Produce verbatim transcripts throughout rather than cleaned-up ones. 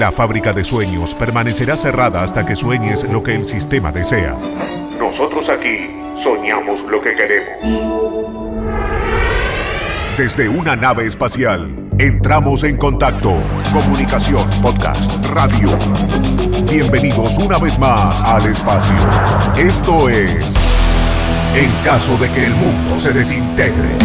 La fábrica de sueños permanecerá cerrada hasta que sueñes lo que el sistema desea. Nosotros aquí soñamos lo que queremos. Desde una nave espacial, entramos en contacto. Comunicación, podcast, radio. Bienvenidos una vez más al espacio. Esto es En caso de que el mundo se desintegre.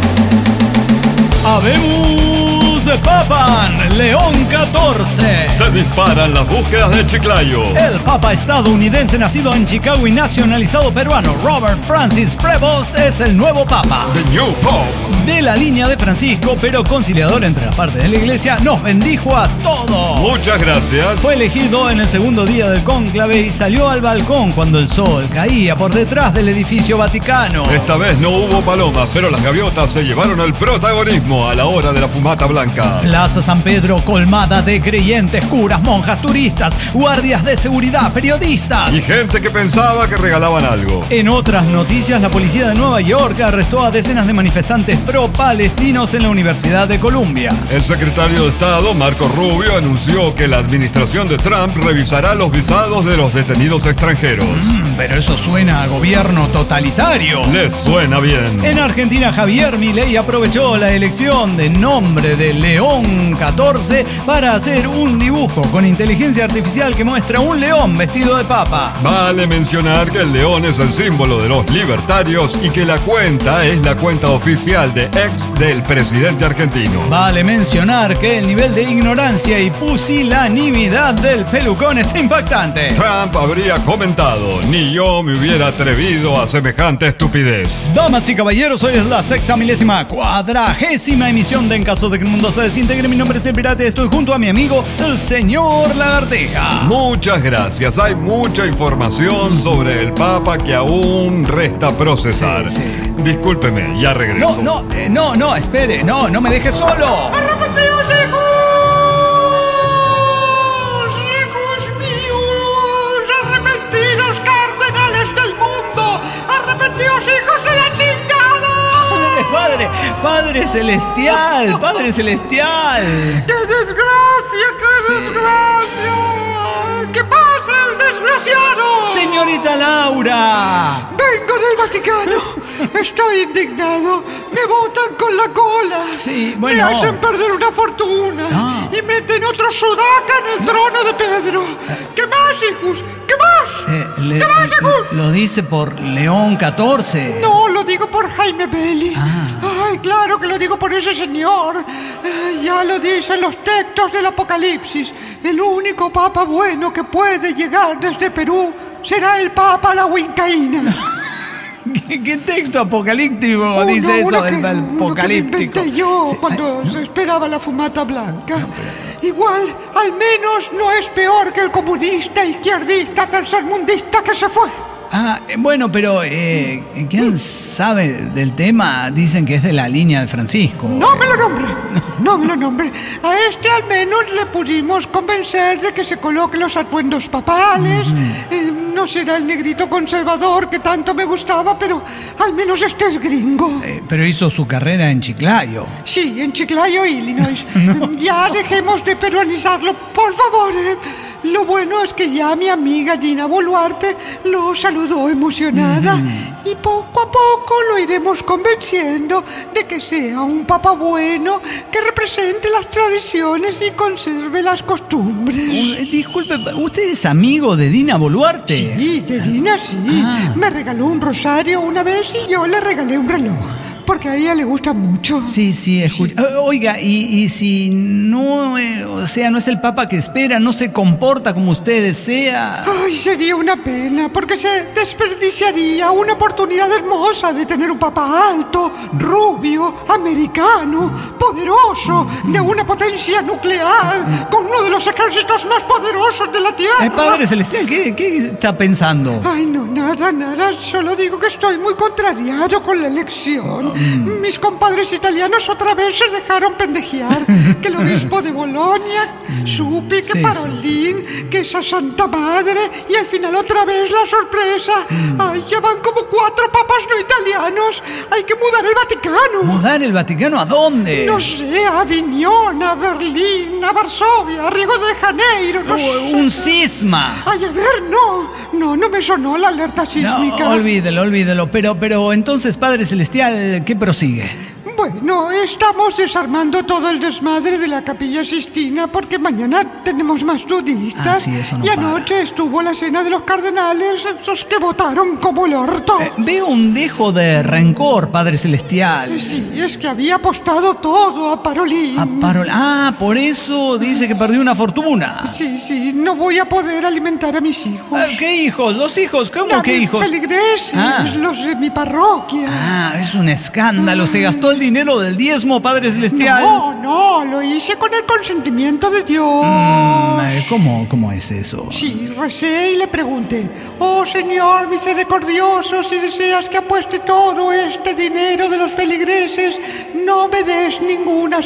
¡Habemos de Papan! León catorce. Se disparan las búsquedas de Chiclayo. El papa estadounidense nacido en Chicago y nacionalizado peruano Robert Francis Prevost es el nuevo papa. The New Pope. De la línea de Francisco, pero conciliador entre las partes de la iglesia, nos bendijo a todos. Muchas gracias. Fue elegido en el segundo día del cónclave y salió al balcón cuando el sol caía por detrás del edificio Vaticano. Esta vez no hubo palomas, pero las gaviotas se llevaron el protagonismo a la hora de la fumata blanca. Plaza San Pedro colmada de creyentes, curas, monjas, turistas, guardias de seguridad, periodistas y gente que pensaba que regalaban algo. En otras noticias, la policía de Nueva York arrestó a decenas de manifestantes pro-palestinos en la Universidad de Columbia. El secretario de Estado, Marco Rubio, anunció que la administración de Trump revisará los visados de los detenidos extranjeros. Mm, pero eso suena a gobierno totalitario. Les suena bien. En Argentina, Javier Milei aprovechó la elección de nombre de León catorce para hacer un dibujo con inteligencia artificial que muestra un león vestido de papa. Vale mencionar que el león es el símbolo de los libertarios y que la cuenta es la cuenta oficial de ex del presidente argentino. Vale mencionar que el nivel de ignorancia y pusilanimidad del pelucón es impactante. Trump habría comentado: ni yo me hubiera atrevido a semejante estupidez. Damas y caballeros, hoy es la sexta milésima cuadragésima emisión de En caso de que el mundo se desintegre. Mi nombre es El Pirata y estoy junto a mi amigo, el señor Lagarteja. Muchas gracias. Hay mucha información sobre el Papa que aún resta procesar. Sí, sí. Discúlpeme, ya regreso. No, no, eh, no, no, espere, no, no me deje solo. ¡Arrepentíos, hijos! ¡Hijos míos! ¡Arrepentidos, cardenales del mundo! ¡Arrepentíos, hijos de la chingada! Padre, Padre Celestial, Padre Celestial. ¡Qué desgracia, qué sí. desgracia! ¿Qué pasa, el desgraciado? Señorita Laura. Vengo del Vaticano. Estoy indignado. Me botan con la cola. Sí, bueno. Me hacen perder una fortuna. Ah. Y meten otro sudaca en el trono de Pedro. ¿Qué más, hijos? ¿Qué más? Eh, le, ¿Qué más, hijos? Lo dice por León catorce. No, lo digo por Jaime Belli. Ah. Ay, claro que lo digo por ese señor. Eh, ya lo dicen los textos del Apocalipsis. El único papa bueno que puede llegar desde Perú será el Papa La Huincaína. ¿Qué, ¿Qué texto apocalíptico uno, dice eso uno que, del apocalíptico? Uno que me inventé yo sí. cuando Ay, no. se esperaba la fumata blanca. No, pero... Igual, al menos no es peor que el comunista, izquierdista, tercermundista que se fue. Ah, bueno, pero eh, ¿quién sabe del tema? Dicen que es de la línea de Francisco. No me lo nombre, no me lo nombre. A este al menos le pudimos convencer de que se coloque los atuendos papales. Uh-huh. Eh, no será el negrito conservador que tanto me gustaba, pero al menos este es gringo. Eh, pero hizo su carrera en Chiclayo. Sí, en Chiclayo, Illinois. No. Ya dejemos de peruanizarlo, por favor. Eh. Lo bueno es que ya mi amiga Gina Boluarte lo saludó emocionada mm. y poco a poco lo iremos convenciendo de que sea un papa bueno que represente las tradiciones y conserve las costumbres. Uh, disculpe, ¿usted es amigo de Dina Boluarte? Sí, de Dina sí. Ah. Me regaló un rosario una vez y yo le regalé un reloj. Porque a ella le gusta mucho. Sí, sí, escucha. Sí. Oiga, y, y si no, eh, o sea, no es el papa que espera, no se comporta como usted desea. Ay, sería una pena, porque se desperdiciaría una oportunidad hermosa de tener un papa alto, rubio, americano, poderoso, de una potencia nuclear, con uno de los ejércitos más poderosos de la Tierra. Eh, Padre Celestial, ¿qué, qué está pensando? Ay, no, nada, nada. Solo digo que estoy muy contrariado con la elección. Mm. Mis compadres italianos otra vez se dejaron pendejear. Que el obispo de Bolonia, Supi, que Sí, Parolín, sí. que esa santa madre, y al final otra vez la sorpresa. Mm. Ay, ya van como cuatro papas no italianos. Hay que mudar el Vaticano. ¿Mudar el Vaticano a dónde? No sé, a Aviñón, a Berlín, a Varsovia, a Río de Janeiro, no uh, sé. Un cisma. Ay, a ver, no, no, no me sonó la alerta sísmica. No, olvídelo, olvídelo. Pero, pero entonces, Padre Celestial, ¿qué prosigue? Bueno, estamos desarmando todo el desmadre de la Capilla Sistina porque mañana tenemos más nudistas. Ah, sí, eso no y anoche para. estuvo la cena de los cardenales, esos que votaron como el orto. Eh, veo un dejo de rencor, Padre Celestial. Sí, es que había apostado todo a Parolín. A Parol... Ah, por eso dice que perdió una fortuna. Sí, sí, no voy a poder alimentar a mis hijos. Eh, ¿Qué hijos? ¿Los hijos? ¿Cómo Ya, qué mis hijos? feligreses, Ah. los de mi parroquia. Ah, es un escándalo. Se gastó el dinero del diezmo, Padre Celestial. No, no, lo hice con el consentimiento de Dios. Mm, eh, ¿Cómo, ¿Cómo es eso? Sí, recé y le pregunté: oh Señor misericordioso, si deseas que apueste todo este dinero de los feligreses, no me des ninguna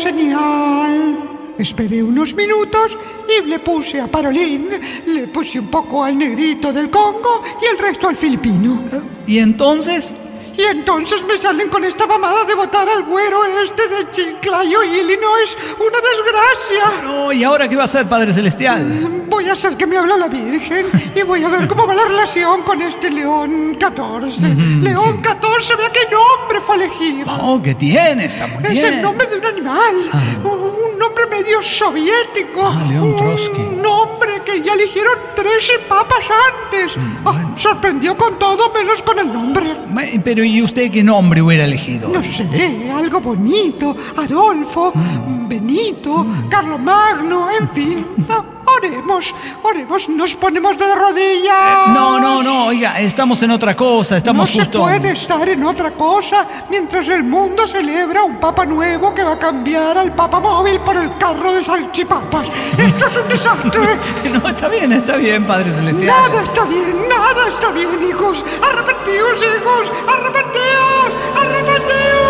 señal. Esperé unos minutos y le puse a Parolín, le puse un poco al negrito del Congo y el resto al filipino. ¿Y entonces? Y entonces me salen con esta mamada de votar al güero este de Chiclayo, Illinois. ¡Una desgracia! No, ¿y ahora qué va a hacer, Padre Celestial? Voy a hacer que me hable la Virgen y voy a ver cómo va la relación con este León catorce. Mm, León sí. catorce, vea qué nombre fue elegido. Oh, ¿qué tiene? Está muy Es bien. el nombre de un animal, Ah. un un nombre medio soviético. Ah, León un Trotsky. nombre que ya eligieron trece papas antes. Ah, sorprendió con todo menos con el nombre. Bueno, pero ¿y usted qué nombre hubiera elegido? No sé, algo bonito. Adolfo, Mm. Benito, Carlomagno, en fin. No, oremos, oremos, nos ponemos de rodillas. No, no, no, oiga, estamos en otra cosa, estamos no justo... se puede estar en otra cosa mientras el mundo celebra un papa nuevo que va a cambiar al papa móvil por el carro de salchipapas. ¡Esto es un desastre! No, está bien, está bien, Padre Celestial. Nada está bien, nada está bien, hijos. Arrepentíos, hijos, arrepentíos, arrepentíos.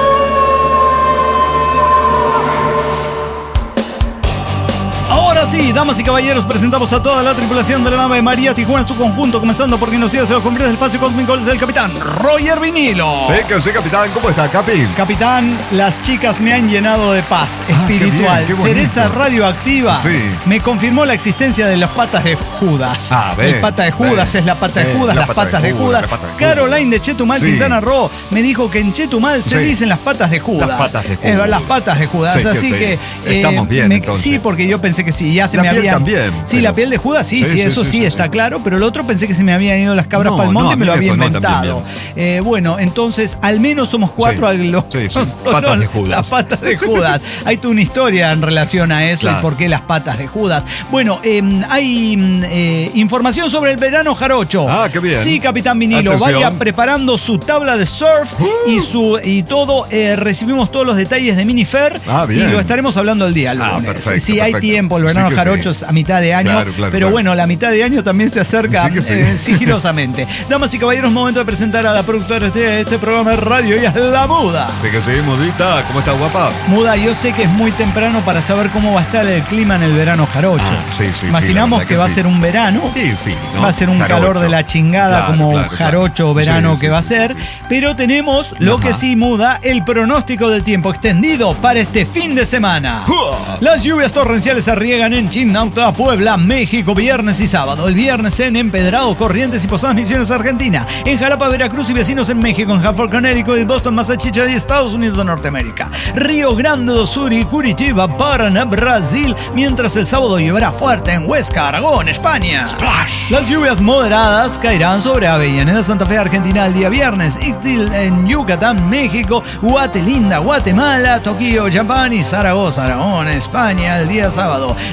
Ahora sí, damas y caballeros, presentamos a toda la tripulación de la nave María Tijuana en su conjunto, comenzando por quien nos sigue hacia los confines del espacio cósmico, es el capitán Roger Vinilo. Sí, que sí, capitán. ¿Cómo está, Capi? Capitán, las chicas me han llenado de paz Ah, espiritual. qué bien, qué bonito. Cereza radioactiva Sí. me confirmó la existencia de las patas de Judas. Ah, ve, El pata de Judas ve, es la pata de ve, Judas, la las pata de patas de Judas, Judas. la pata de Judas. Caroline de Chetumal, Sí. Quintana Roo, me dijo que en Chetumal se Sí. dicen las patas de Judas. Las patas de Es Judas. verdad, las patas de Judas. Sí, que Así sí. que. Estamos bien, me- entonces. Sí, porque yo pensé que sí. Ya se La me piel habían. también, Sí, pero- la piel de Judas, sí, sí, Sí, sí, eso sí, sí, sí, está sí. claro. Pero el otro pensé que se me habían ido las cabras No, para el no, monte a y me mí lo había eso no, inventado. también Eh, bueno, entonces, al menos somos cuatro. Sí. a los- Sí, sí, no, patas no, de Judas. Las patas de Judas. Hay toda una historia en relación a eso Claro. y por qué las patas de Judas. Bueno, eh, hay mm, eh, información sobre el verano jarocho. Ah, qué bien. Sí, Capitán Vinilo, Atención. vaya preparando su tabla de surf y su y todo. Eh, recibimos todos los detalles de Minifer Ah, bien. y lo estaremos hablando el día lunes. Ah, perfecto, sí, hay perfecto. tiempo, el verano Sí que sí. jarocho es a mitad de año, Claro, claro, pero claro. bueno, la mitad de año también se acerca Sí que sí. eh, sigilosamente. Damas y caballeros, momento de presentar a la productora de este programa de radio, ella es la Muda. Sí, que sí, Mudita. ¿Cómo está, guapa? Muda, yo sé que es muy temprano para saber cómo va a estar el clima en el verano jarocho. Ah, sí, sí, sí, Imaginamos la verdad que, que va a sí. ser un verano. Sí, sí, ¿no? Va a ser un Jarocho. calor de la chingada Claro, como claro, claro. jarocho verano Sí, que sí, va a sí, ser. sí, sí. Pero tenemos lo Ajá. que sí, Muda, el pronóstico del tiempo extendido para este fin de semana. ¡Jua! Las lluvias torrenciales se riegan en Chinauta, Puebla, México, viernes y sábado. El viernes en Empedrado, Corrientes y Posadas Misiones, Argentina. En Jalapa, Veracruz y vecinos en México. En Hartford, Connecticut y Boston, Massachusetts y Estados Unidos de Norteamérica. Río Grande do Sur y Curitiba, Paraná, Brasil. Mientras el sábado lloverá fuerte en Huesca, Aragón, España. Las lluvias moderadas caerán sobre Avellaneda, Santa Fe, Argentina el día viernes. Ixtil en Yucatán, México. Guatelinda, Guatemala. Tokio, Japón y Zaragoza, Aragón, España el día sábado. En Ciudad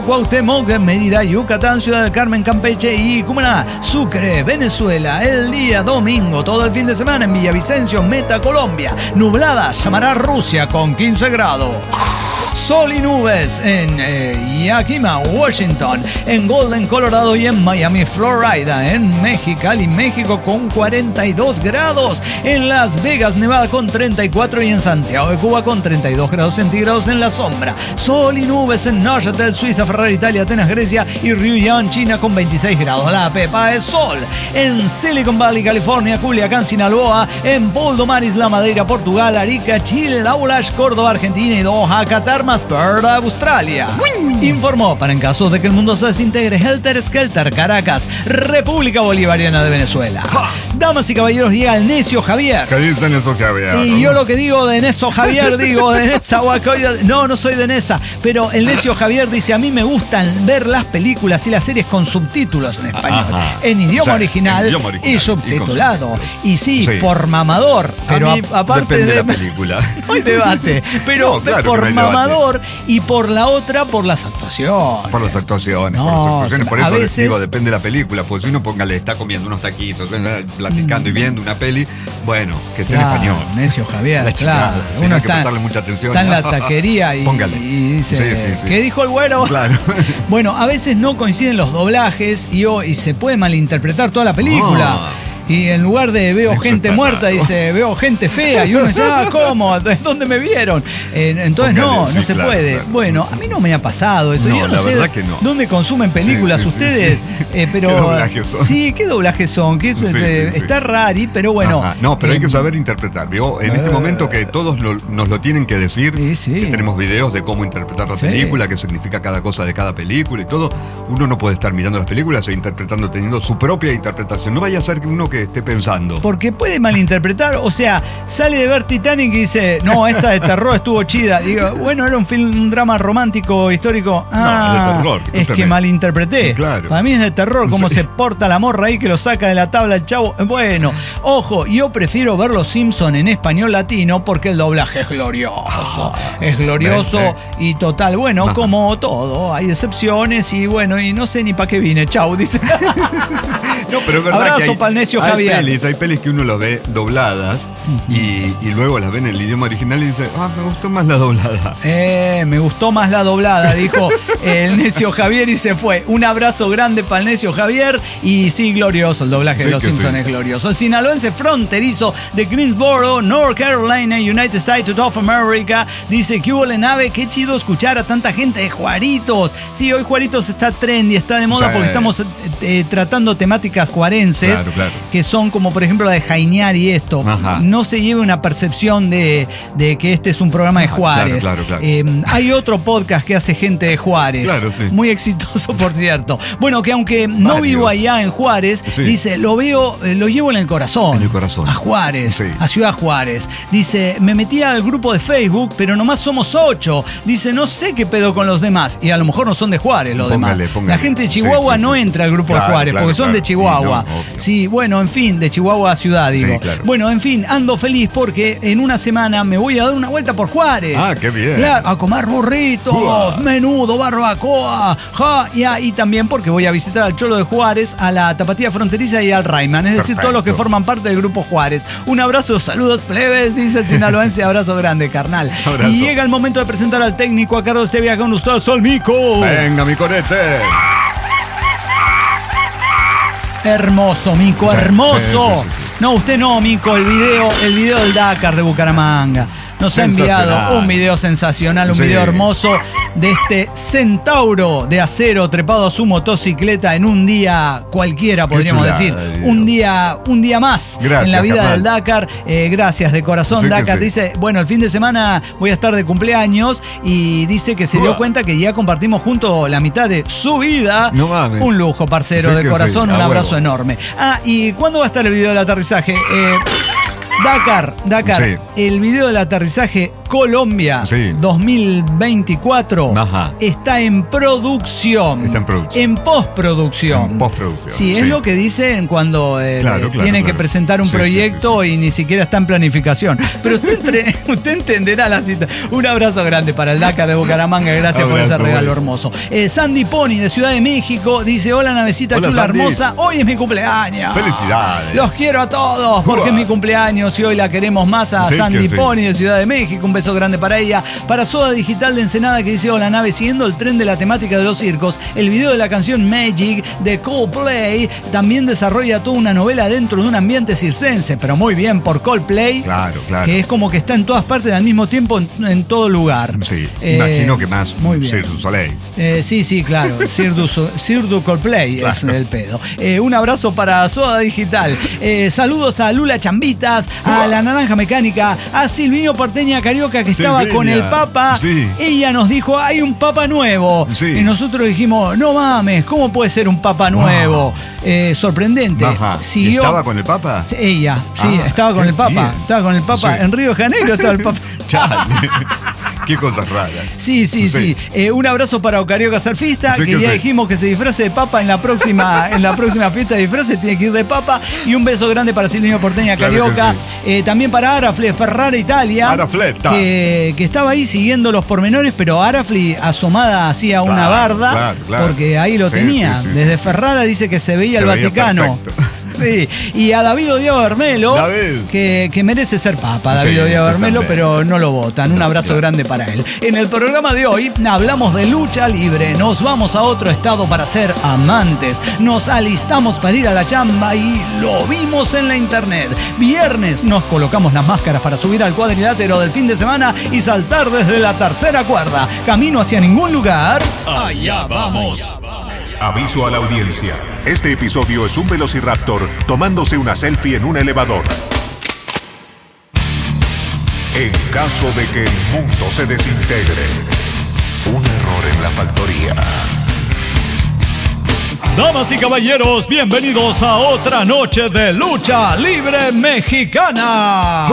Córdoba, Cuauhtémoc, Mérida, Yucatán, Ciudad del Carmen, Campeche y Cumaná, Sucre, Venezuela. El día domingo, todo el fin de semana en Villavicencio, Meta, Colombia. Nublada, Samará, Rusia con quince grados. Sol y nubes en eh, Yakima, Washington, en Golden, Colorado y en Miami, Florida, en Mexicali, México con cuarenta y dos grados, en Las Vegas, Nevada con treinta y cuatro y en Santiago de Cuba con treinta y dos grados centígrados en la sombra. Sol y nubes en Neuchâtel, Suiza, Ferrari, Italia, Atenas, Grecia y Ryuyan, China con veintiséis grados. La Pepa es sol en Silicon Valley, California, Culiacán, Sinaloa, en Poldo, Isla Madeira, Portugal, Arica, Chile, Laulash, Córdoba, Argentina y Doha, Qatar, más Perth, Australia. Informó para en caso de que el mundo se desintegre Helter Skelter, Caracas, República Bolivariana de Venezuela. Damas y caballeros, llega el necio Javier. ¿Qué dice Neso Javier? Y yo lo que digo de Neso Javier, digo de Netzahualcoyotl. No, no soy de Nesa, pero el necio Javier dice: a mí me gustan ver las películas y las series con subtítulos en español, Ajá. en idioma, O sea, original, en idioma original y subtitulado. Y, Y sí, sí, por mamador, pero a mí a, aparte depende de, de la película. No hay debate, pero No, claro por que no hay mamador y por la otra por las actuaciones. Por las actuaciones, No, por las actuaciones. Por a eso les veces- digo, depende de la película. Pues si uno póngale, está comiendo unos taquitos, eh, platicando y viendo una peli, bueno, que esté Claro, en español. necio Javier, La claro. chingada, si no Uno hay que está, prestarle mucha atención. está en la taquería y, Póngale. y dice, Sí, sí, sí. ¿qué dijo el güero? Claro. Bueno, a veces no coinciden los doblajes y, oh, y se puede malinterpretar toda la película. Ah. Y en lugar de veo Eso gente está muerta, raro. dice veo gente fea. Y uno dice, ah, ¿cómo? ¿Dónde me vieron? Eh, entonces Póngale, no, sí, no se claro, puede. claro. Bueno, a mí no me ha pasado eso. No, Yo no la sé verdad que no. dónde consumen películas Sí, sí, sí, ustedes. sí. eh, pero, ¿Qué doblajes son? Sí, ¿qué doblajes son? ¿Qué- Sí, eh, sí, sí. Está rari, pero bueno. Ajá. No, pero hay eh, que saber interpretar, ¿vio? En este eh. momento que todos lo- nos lo tienen que decir, Sí, sí. que tenemos videos de cómo interpretar la Sí. película, qué significa cada cosa de cada película y todo, uno no puede estar mirando las películas e interpretando, teniendo su propia interpretación. No vaya a ser que uno que esté pensando. Porque puede malinterpretar, o sea, sale de ver Titanic y dice, no, esta de terror estuvo chida. Digo, bueno, era un film, un drama romántico, histórico. Ah, de terror, es que escúchame. malinterpreté. Claro. Para mí es de terror, cómo Sí. se porta la morra ahí que lo saca de la tabla el chavo. Bueno, ojo, yo prefiero ver Los Simpson en español latino porque el doblaje es glorioso. es glorioso ven, y total. Bueno, Ajá. como todo, hay excepciones y bueno, y no sé ni para qué vine. Chau, dice. No, pero es verdad Abrazo que hay, pa'l necio hay Javier. pelis, hay pelis que uno lo ve dobladas y, y luego las ve en el idioma original y dice, ah, me gustó más la doblada. Eh, me gustó más la doblada, dijo el necio Javier y se fue. Un abrazo grande para el necio Javier. Y sí, glorioso, el doblaje Sí de Los que Simpsons sí. es glorioso. El sinaloense fronterizo de Greensboro, North Carolina, United States of America, dice que hubo la nave, qué chido escuchar a tanta gente de Juaritos. Sí, hoy Juaritos está trendy, está de moda Sí. porque estamos eh, eh, tratando temáticas juarenses, Claro, claro. que son como por ejemplo la de Jainear y esto. Ajá. No se lleve una percepción de, de que este es un programa de Ah, Juárez. claro, claro, claro. Eh, hay otro podcast que hace gente de Juárez. Claro, sí. Muy exitoso, por cierto. Bueno, que aunque no Varios. vivo allá en Juárez, Sí. dice, lo veo, eh, lo llevo en el corazón. En el corazón. A Juárez, Sí. a Ciudad Juárez. Dice, me metí al grupo de Facebook, pero nomás somos ocho. Dice, no sé qué pedo con los demás. Y a lo mejor no son de Juárez los Póngale, demás. póngale. La gente de Sí, Chihuahua sí, no sí. entra al grupo Claro, de Juárez, claro, porque son claro. de Chihuahua. Y no, obvio. Sí, bueno, en fin, de Chihuahua a Ciudad, digo. Sí, claro. Bueno, en fin, ando feliz porque en una semana me voy a dar una vuelta por Juárez. Ah, qué bien. Claro, a comer burritos, Uah. menudo, barbacoa, ja, y ahí también porque voy a visitar al Cholo de Juárez, a la Tapatía Fronteriza y al Rayman, es decir, Perfecto. todos los que forman parte del grupo Juárez. Un abrazo, saludos plebes, dice el sinaloense, abrazo grande, carnal. Abrazo. Y llega el momento de presentar al técnico a cargo de este viaje con ustedes, Sol Mico. Venga, mi conete. Hermoso, Mico, Sí, hermoso. sí, sí, sí, sí. No, usted no, Mico, el video, el video del Dakar de Bucaramanga. Nos ha enviado Sensacional. un video sensacional, un Sí. video hermoso de este centauro de acero trepado a su motocicleta en un día cualquiera, podríamos chulada decir. de video. Un día, un día más Gracias, en la vida carnal. del Dakar. Eh, gracias, de corazón, Sí que Dakar. sí. Dice, bueno, el fin de semana voy a estar de cumpleaños y dice que se dio Uah. cuenta que ya compartimos juntos la mitad de su vida. No mames. Un lujo, parcero, Sí de que corazón, sí, un a abrazo huevo. enorme. Ah, ¿y cuándo va a estar el video del aterrizaje? Eh, Dakar, Dakar, Sí. el video del aterrizaje Colombia Sí. dos mil veinticuatro Ajá. está en producción. Está en producción. En postproducción. En postproducción, Sí, es sí. lo que dicen cuando eh, Claro, eh, claro, tienen claro. que presentar un Sí, sí, proyecto sí, sí, sí. y ni siquiera está en planificación. Pero usted, entre- usted entenderá la cita. Un abrazo grande para el Dakar de Bucaramanga. Gracias por Abrazo, ese regalo bueno. hermoso. Eh, Sandy Pony de Ciudad de México dice: hola, navecita Hola, chula Sandy. hermosa. Hoy es mi cumpleaños. Felicidades. Los quiero a todos porque Uah. es mi cumpleaños y hoy la queremos más a Sí, Sandy que sí. Pony de Ciudad de México. Un beso grande para ella. Para Soda Digital de Ensenada que dice: hola, nave, siguiendo el tren de la temática de los circos, el video de la canción Magic de Coldplay también desarrolla toda una novela dentro de un ambiente circense, pero muy bien por Coldplay. Claro, claro. Que es como que está en todas partes al mismo tiempo, en, en todo lugar. Sí, Eh, imagino que más muy bien. Cirque du Soleil. Eh, sí, sí, claro. Cirque du, So- Cirque du Coldplay es Claro. el pedo. Eh, un abrazo para Soda Digital. Eh, saludos a Lula Chambitas, a la Naranja Mecánica, a Silvino Porteña Carioca que estaba Silvinia. con el Papa. Sí. Ella nos dijo: hay un Papa nuevo. Sí. Y nosotros dijimos: no mames, ¿cómo puede ser un Papa nuevo? Eh, sorprendente. Ajá. ¿Y Siguió. estaba con el Papa? Sí, Ella, sí, Ah, estaba con qué el Papa. bien. Estaba con el Papa. Sí. En Río de Janeiro estaba el Papa. Chale. Qué cosas raras. Sí, sí, sí. Sí. Eh, un abrazo para Ocarioca Surfista, Sí, que que ya sí. dijimos que se disfrace de papa en la próxima, en la próxima fiesta de disfraces, tiene que ir de papa. Y un beso grande para Silvino Porteña Claro Carioca. que Eh, también para Arafle Ferrara Italia. Arafleta. Que, que estaba ahí siguiendo los pormenores, pero Arafli asomada hacía una Claro, barda, claro, claro. porque ahí lo Sí, tenía. sí, sí, Desde sí, Ferrara dice que se veía Se el veía Vaticano. perfecto. Sí, y a David Odiado Bermelo, David. que, que merece ser papa, David Sí, Odiado Bermelo, totalmente. pero no lo votan. Un abrazo grande para él. En el programa de hoy hablamos de lucha libre. Nos vamos a otro estado para ser amantes. Nos alistamos para ir a la chamba y lo vimos en la internet. Viernes nos colocamos las máscaras para subir al cuadrilátero del fin de semana y saltar desde la tercera cuerda. Camino hacia ningún lugar. Allá vamos. Aviso a la audiencia. Este episodio es un velociraptor tomándose una selfie en un elevador. En caso de que el mundo se desintegre, un error en la factoría. Damas y caballeros, bienvenidos a otra noche de lucha libre mexicana.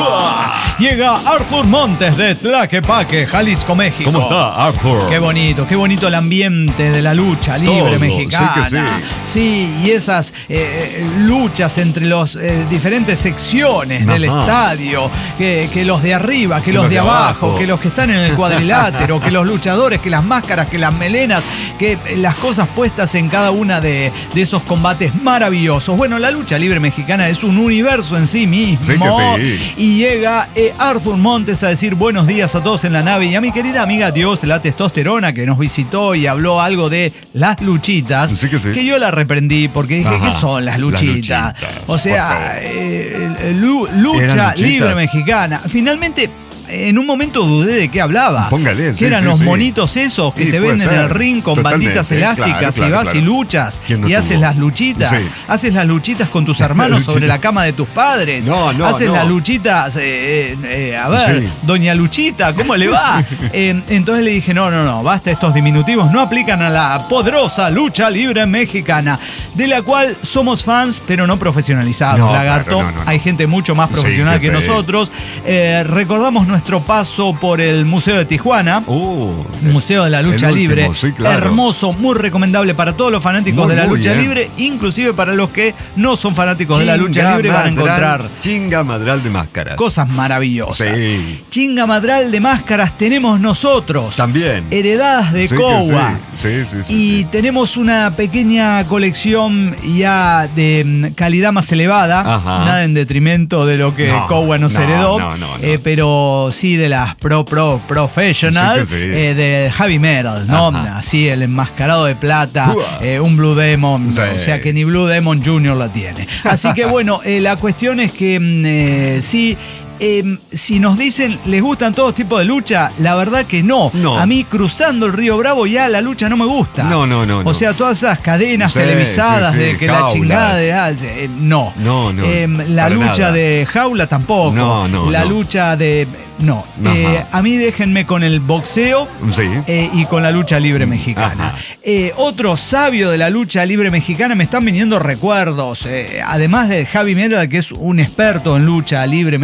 Llega Arthur Montes de Tlaquepaque, Jalisco, México. ¿Cómo está, Arthur? Qué bonito, qué bonito el ambiente de la lucha libre Todo, mexicana. sí que sí. Sí, y esas eh, luchas entre las eh, diferentes secciones del Ajá. estadio, que, que los de arriba, que los, de abajo, que los que están en el cuadrilátero, que los luchadores, que las máscaras, que las melenas, que las cosas puestas en cada una de, de esos combates maravillosos. Bueno, la lucha libre mexicana es un universo en sí mismo. Sí que sí. Y llega eh, Arthur Montes a decir buenos días a todos en la nave y a mi querida amiga Dios, la testosterona, que nos visitó y habló algo de las luchitas. Sí que sí. Que yo la reprendí porque dije, Ajá. ¿qué son las Las luchitas? luchitas, O por sea, favor. eh, lu- ¿Eran lucha luchitas? libre mexicana. Finalmente, en un momento dudé de qué hablaba. Póngale, que sí, eran sí, los sí. monitos esos que Sí, te puede venden en ser. el ring con Totalmente, banditas elásticas claro, y claro, vas claro. y luchas ¿Quién no y haces tuvo? las luchitas. Sí. Haces las luchitas con tus hermanos sobre la cama de tus padres. No, no, Haces no. las luchitas, eh, eh, eh, a ver, Sí. doña Luchita, ¿cómo le va? Eh, entonces le dije, no, no, no, basta, estos diminutivos no aplican a la poderosa lucha libre mexicana, de la cual somos fans, pero no profesionalizados, No, Lagarto. claro, no, no, no. Hay gente mucho más profesional Sí, que que sí. nosotros. Eh, recordamos nuestro paso por el Museo de Tijuana. Oh, Museo de la Lucha el último, Libre. sí, claro. Hermoso, muy recomendable para todos los fanáticos Muy, de la muy lucha bien. libre, inclusive para los que no son fanáticos de la lucha Chinga libre, van a encontrar madral- Chinga madral de máscaras. cosas maravillosas. Sí. Chinga madral de máscaras tenemos nosotros. También. Heredadas de Sí que Kowa. Sí, sí, sí. sí, Y sí. tenemos una pequeña colección ya de mm, calidad más elevada, Ajá. nada en detrimento de lo que No, Kowa nos no, heredó, no, no, no. eh, pero sí de las pro, pro, professional, Sí que sí. eh, de heavy metal, ¿no? Ajá. Así el enmascarado de plata, Uah. eh, un Blue Demon, Sí. o sea que ni Blue Demon junior la tiene. Así que bueno, eh, la cuestión es que mm, eh, sí. Eh, si nos dicen, ¿les gustan todos tipos de lucha? La verdad que no. No. A mí cruzando el Río Bravo ya la lucha no me gusta. No, no, no, O no. sea, todas esas cadenas Sí, televisadas sí, sí, de que la jaulas. chingada de... ah, eh, no. No, no, Eh, la para lucha nada. de jaula tampoco. No, no, La no. lucha de... No. Ajá. Eh, a mí déjenme con el boxeo. Sí. Eh, y con la lucha libre mexicana. Ajá. Eh, otro sabio de la lucha libre mexicana, me están viniendo recuerdos, eh, además de Javi Mera, que es un experto en lucha libre mexicana,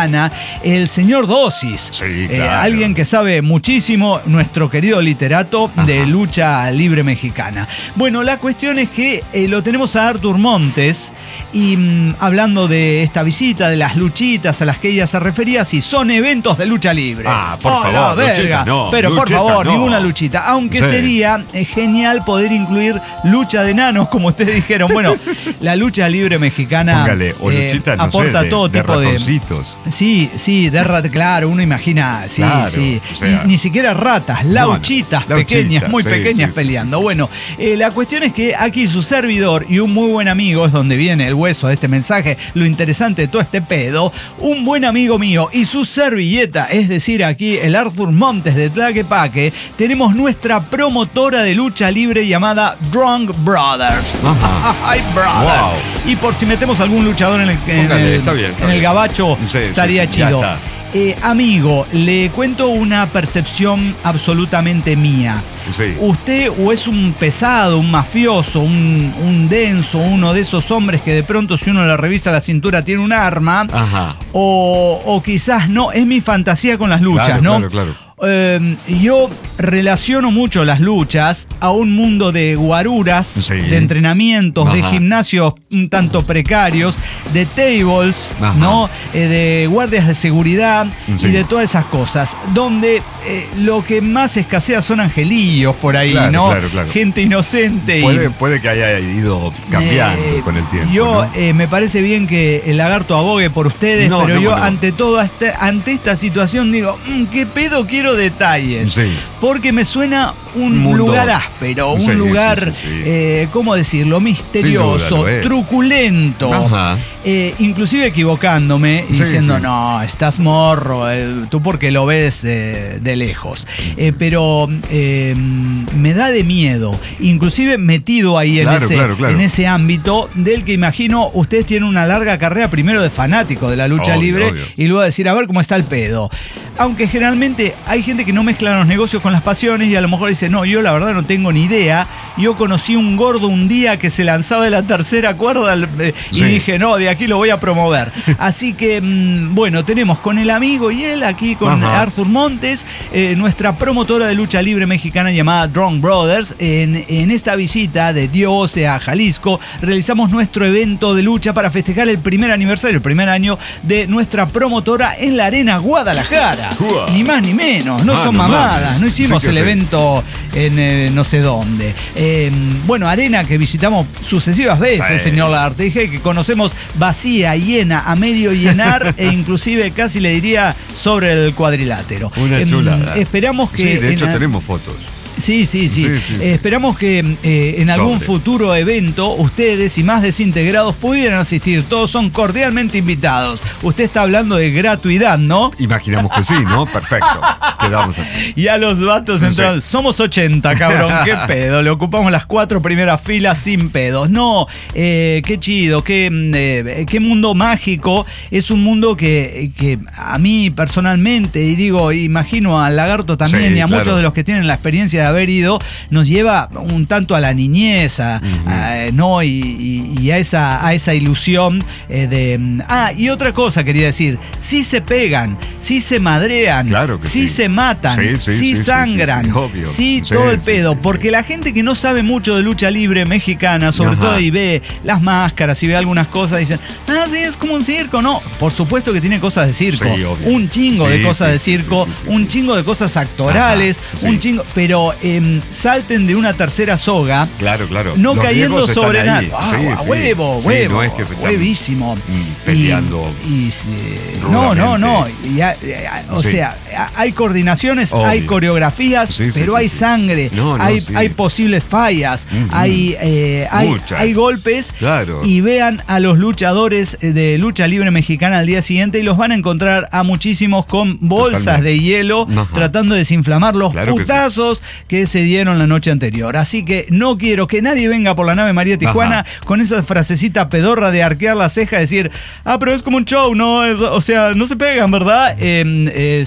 mexicana, el señor Dosis. Sí, eh, claro. alguien que sabe muchísimo, nuestro querido literato Ajá. de lucha libre mexicana. Bueno, la cuestión es que eh, lo tenemos a Arthur Montes y mmm, hablando de esta visita, de las luchitas a las que ella se refería, si son eventos de lucha libre. Ah, por oh, favor, no, luchita, no, pero luchita, por favor, no. ninguna luchita. Aunque sí. sería eh, genial poder incluir lucha de enanos, como ustedes dijeron. Bueno, la lucha libre mexicana Póngale, o luchita, eh, no aporta sé, de, todo de tipo de. ratoncitos. Sí, sí, de rat, claro, uno imagina, sí, Claro, sí. o sea, ni, ni siquiera ratas, lauchitas no, no, pequeñas, lauchitas, muy sí, pequeñas sí, peleando. sí, sí. Bueno, eh, la cuestión es que aquí su servidor y un muy buen amigo, es donde viene el hueso de este mensaje, lo interesante de todo este pedo, un buen amigo mío y su servilleta, es decir, aquí el Arthur Montes de Tlaquepaque, tenemos nuestra promotora de lucha libre llamada Drunk Brothers. Ay, brothers. Wow. Y por si metemos algún luchador en el, en Póngale, el, está bien, está en el bien. gabacho, Sí, estaría sí, sí, ya chido. está. Eh, amigo, le cuento una percepción absolutamente mía. Sí. Usted o es un pesado, un mafioso, un, un denso, uno de esos hombres que de pronto si uno le revisa la cintura tiene un arma, Ajá. o, o quizás no, es mi fantasía con las luchas, Claro, ¿no? claro, claro. Eh, yo relaciono mucho las luchas a un mundo de guaruras, Sí. de entrenamientos, Ajá. de gimnasios un tanto precarios, de tables, Ajá. ¿no? Eh, de guardias de seguridad Sí. y de todas esas cosas, donde eh, lo que más escasea son angelillos por ahí, Claro, ¿no? claro, claro. Gente inocente. Puede, y, puede que haya ido cambiando eh, con el tiempo. Yo ¿no? eh, me parece bien que el lagarto abogue por ustedes, No, pero no, yo no. ante todo este, ante esta situación digo, mm, ¿qué pedo quiero detalles? Sí. Porque me suena un Mundo. lugar áspero, un Sí, lugar, sí, sí, sí. eh, ¿cómo decirlo? Misterioso, Sin duda lo es. truculento. Ajá. Eh, inclusive equivocándome y Sí, diciendo, sí. no, estás morro, eh, tú porque lo ves eh, de lejos. Eh, pero eh, me da de miedo, inclusive metido ahí en, Claro, ese, claro, claro. en ese ámbito del que imagino ustedes tienen una larga carrera primero de fanático de la lucha Obvio, libre obvio. y luego decir, a ver cómo está el pedo. Aunque generalmente hay gente que no mezcla los negocios con las pasiones y a lo mejor dice, no, yo la verdad no tengo ni idea. Yo conocí un gordo un día que se lanzaba de la tercera cuerda eh, y Sí. dije, no, de aquí lo voy a promover. Así que, mmm, bueno, tenemos con el amigo y él aquí con Ajá. Arthur Montes, eh, nuestra promotora de lucha libre mexicana llamada Drunk Brothers. En, en esta visita de Dios a Jalisco, realizamos nuestro evento de lucha para festejar el primer aniversario, el primer año de nuestra promotora en la Arena Guadalajara. Uah. Ni más ni menos, no Ah, son no mamadas, mames. no hicimos Sí que el sí. evento en eh, no sé dónde. Eh, bueno, arena que visitamos sucesivas veces, Sí. señor Lagarde, dije que conocemos vacía, llena, a medio llenar e inclusive casi le diría sobre el cuadrilátero. Una Em, chulada. Esperamos que... Sí, de hecho en- tenemos fotos. Sí, sí, sí. Sí, sí, sí. Eh, esperamos que eh, en algún Sobre. futuro evento ustedes y más desintegrados pudieran asistir. Todos son cordialmente invitados. Usted está hablando de gratuidad, ¿no? Imaginamos que sí, ¿no? Perfecto. Quedamos así. Y a los vatos entraron. Sí. Somos ochenta, cabrón. Qué pedo. Le ocupamos las cuatro primeras filas sin pedos. No, eh, qué chido, qué, eh, qué mundo mágico. Es un mundo que, que a mí personalmente, y digo, imagino al Lagarto también Sí, y a claro. muchos de los que tienen la experiencia de haber ido, nos lleva un tanto a la niñez, a, a, ¿no? Y, y- y a esa, a esa ilusión eh, de. Ah, y otra cosa quería decir. Sí se pegan, sí se madrean, Claro que sí sí. se matan, Sí, sí, sí, sí, sí, sangran, sí, sí, obvio. sí, Sí, todo el sí, pedo. sí, sí. Porque la gente que no sabe mucho de lucha libre mexicana, sobre Ajá. todo, y ve las máscaras y ve algunas cosas, dicen, ah, sí, es como un circo. No, por supuesto que tiene cosas de circo. Sí, obvio. Un chingo de Sí, cosas sí, de sí, circo, sí, sí, sí, un sí. chingo de cosas actorales, Ajá, sí. un chingo. Pero em, salten de una tercera soga. Claro, claro. No Los cayendo viejos están sobre ahí. nada. Ah, Sí, a sí. huevo, Sí, huevo. no es que se están, huevísimo. mm, peleando Y, y, sí, no, no, no. Y a- a- o Sí. sea, a- hay coordinaciones, Obvio. hay coreografías, Sí, sí, pero sí, hay sí. sangre, No, no, hay, sí. hay posibles fallas, Ujú. hay, eh, hay, Muchas. hay golpes. Claro. Y vean a los luchadores de lucha libre mexicana al día siguiente y los van a encontrar a muchísimos con bolsas Totalmente. de hielo Ajá. tratando de desinflamar los Claro que sí. putazos que se dieron la noche anterior. Así que no quiero que nadie venga por la nave María Tijuana Ajá. con esa frasecita pedorra de arquear la ceja y decir, ah, pero es como un show, ¿no? Es- O sea, no se pegan, ¿verdad? Eh, eh, señores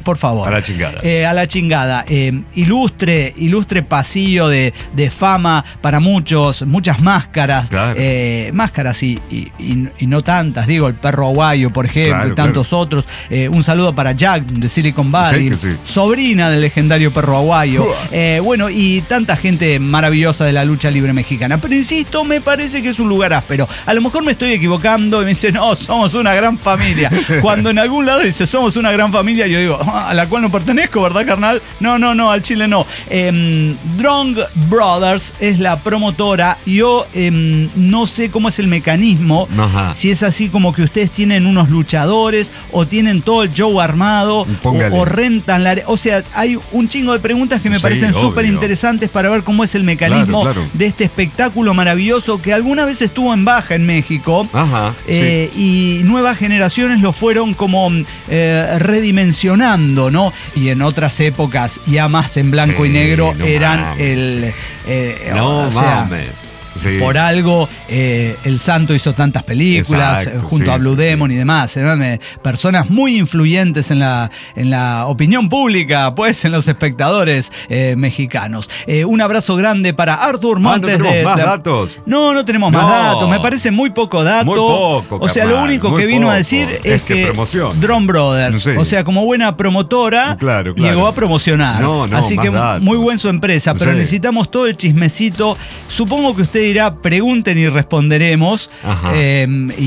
por favor. A la chingada. Eh, a la chingada. Eh, ilustre, ilustre pasillo de, de fama para muchos, muchas máscaras. Claro. Eh, máscaras y, y, y, y no tantas, digo, el perro aguayo, por ejemplo, claro, y tantos claro. otros. Eh, un saludo para Jack de Silicon Valley, sí, sí. sobrina del legendario perro aguayo. Uh. Eh, bueno, y tanta gente maravillosa de la lucha libre mexicana. Pero insisto, me parece que es un lugar áspero. A lo mejor me estoy equivocando y me dicen, no, somos una gran familia. Cuando en algún lado dice, somos una gran familia, yo digo, a la cual no pertenezco, ¿verdad, carnal? No, no, no, al Chile no. Eh, Drong Brothers es la promotora. Yo eh, no sé cómo es el mecanismo. Ajá. Si es así como que ustedes tienen unos luchadores o tienen todo el show armado o, o rentan la... O sea, hay un chingo de preguntas que me sí, parecen súper interesantes para ver cómo es el mecanismo claro, claro. de este espectáculo maravilloso que alguna vez estuvo en baja en México. Ajá, eh, sí. Y nuevas generaciones lo fueron como eh, redimensionando, ¿no? Y en otras épocas, ya más en blanco sí, y negro, no eran mames. el... Eh, no o sea, mames. Sí. Por algo, eh, El Santo hizo tantas películas Exacto, junto sí, a Blue sí, Demon sí. y demás. Eran personas muy influyentes en la, en la opinión pública, pues, en los espectadores eh, mexicanos. Eh, un abrazo grande para Arthur Montes. Ah, ¿no tenemos de, más de, datos? No, no tenemos no. más datos. Me parece muy poco dato. Muy poco, o sea, carnal, lo único que vino poco. a decir es, es que, que promoción. Drone Brothers, sí. o sea, como buena promotora, claro, claro. llegó a promocionar. No, no, Así que datos. muy buen su empresa, pero sí. necesitamos todo el chismecito. Supongo que usted dirá, pregunten y responderemos. Eh,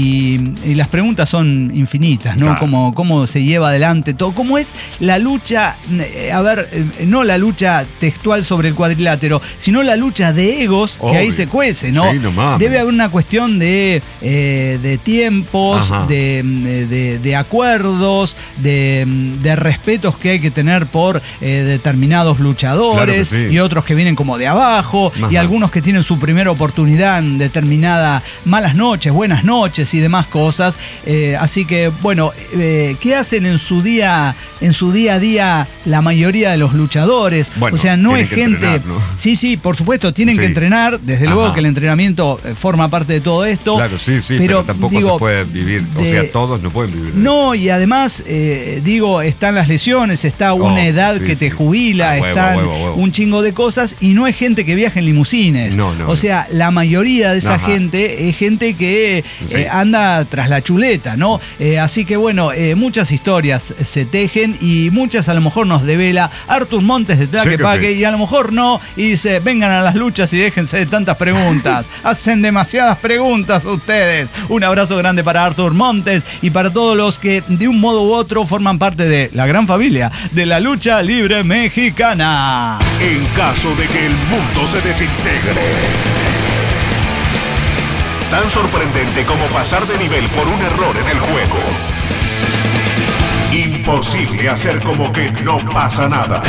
y, y las preguntas son infinitas, ¿no? Claro. Cómo, cómo se lleva adelante todo. ¿Cómo es la lucha? Eh, a ver, eh, no la lucha textual sobre el cuadrilátero, sino la lucha de egos Obvio. que ahí se cuece, ¿no? Sí, no mames. Debe haber una cuestión de, eh, de tiempos, de, de, de acuerdos, de, de respetos que hay que tener por eh, determinados luchadores claro sí. y otros que vienen como de abajo Ajá. y algunos que tienen su primera oportunidad en determinada malas noches, buenas noches y demás cosas. Eh, así que, bueno, eh, ¿qué hacen en su día, en su día a día la mayoría de los luchadores? Bueno, o sea, no es gente... Entrenar, ¿no? Sí, sí, por supuesto, tienen sí. que entrenar. Desde Ajá. luego que el entrenamiento forma parte de todo esto. Claro, sí, sí, pero, pero tampoco digo, se puede vivir. O de, sea, todos no pueden vivir. No, y además, eh, digo, están las lesiones, está una oh, edad sí, que sí. te jubila, ah, huevo, están huevo, huevo. un chingo de cosas y no es gente que viaja en limusines. No, no. O sea, la mayoría de esa Ajá. gente es gente que sí. eh, anda tras la chuleta, ¿no? Eh, así que bueno, eh, muchas historias se tejen y muchas a lo mejor nos devela Arthur Montes de Tlaquepaque sí sí. y a lo mejor no, y dice, vengan a las luchas y déjense de tantas preguntas. Hacen demasiadas preguntas ustedes. Un abrazo grande para Arthur Montes y para todos los que de un modo u otro forman parte de la gran familia de la lucha libre mexicana. En caso de que el mundo se desintegre. Tan sorprendente como pasar de nivel por un error en el juego. Imposible hacer como que no pasa nada.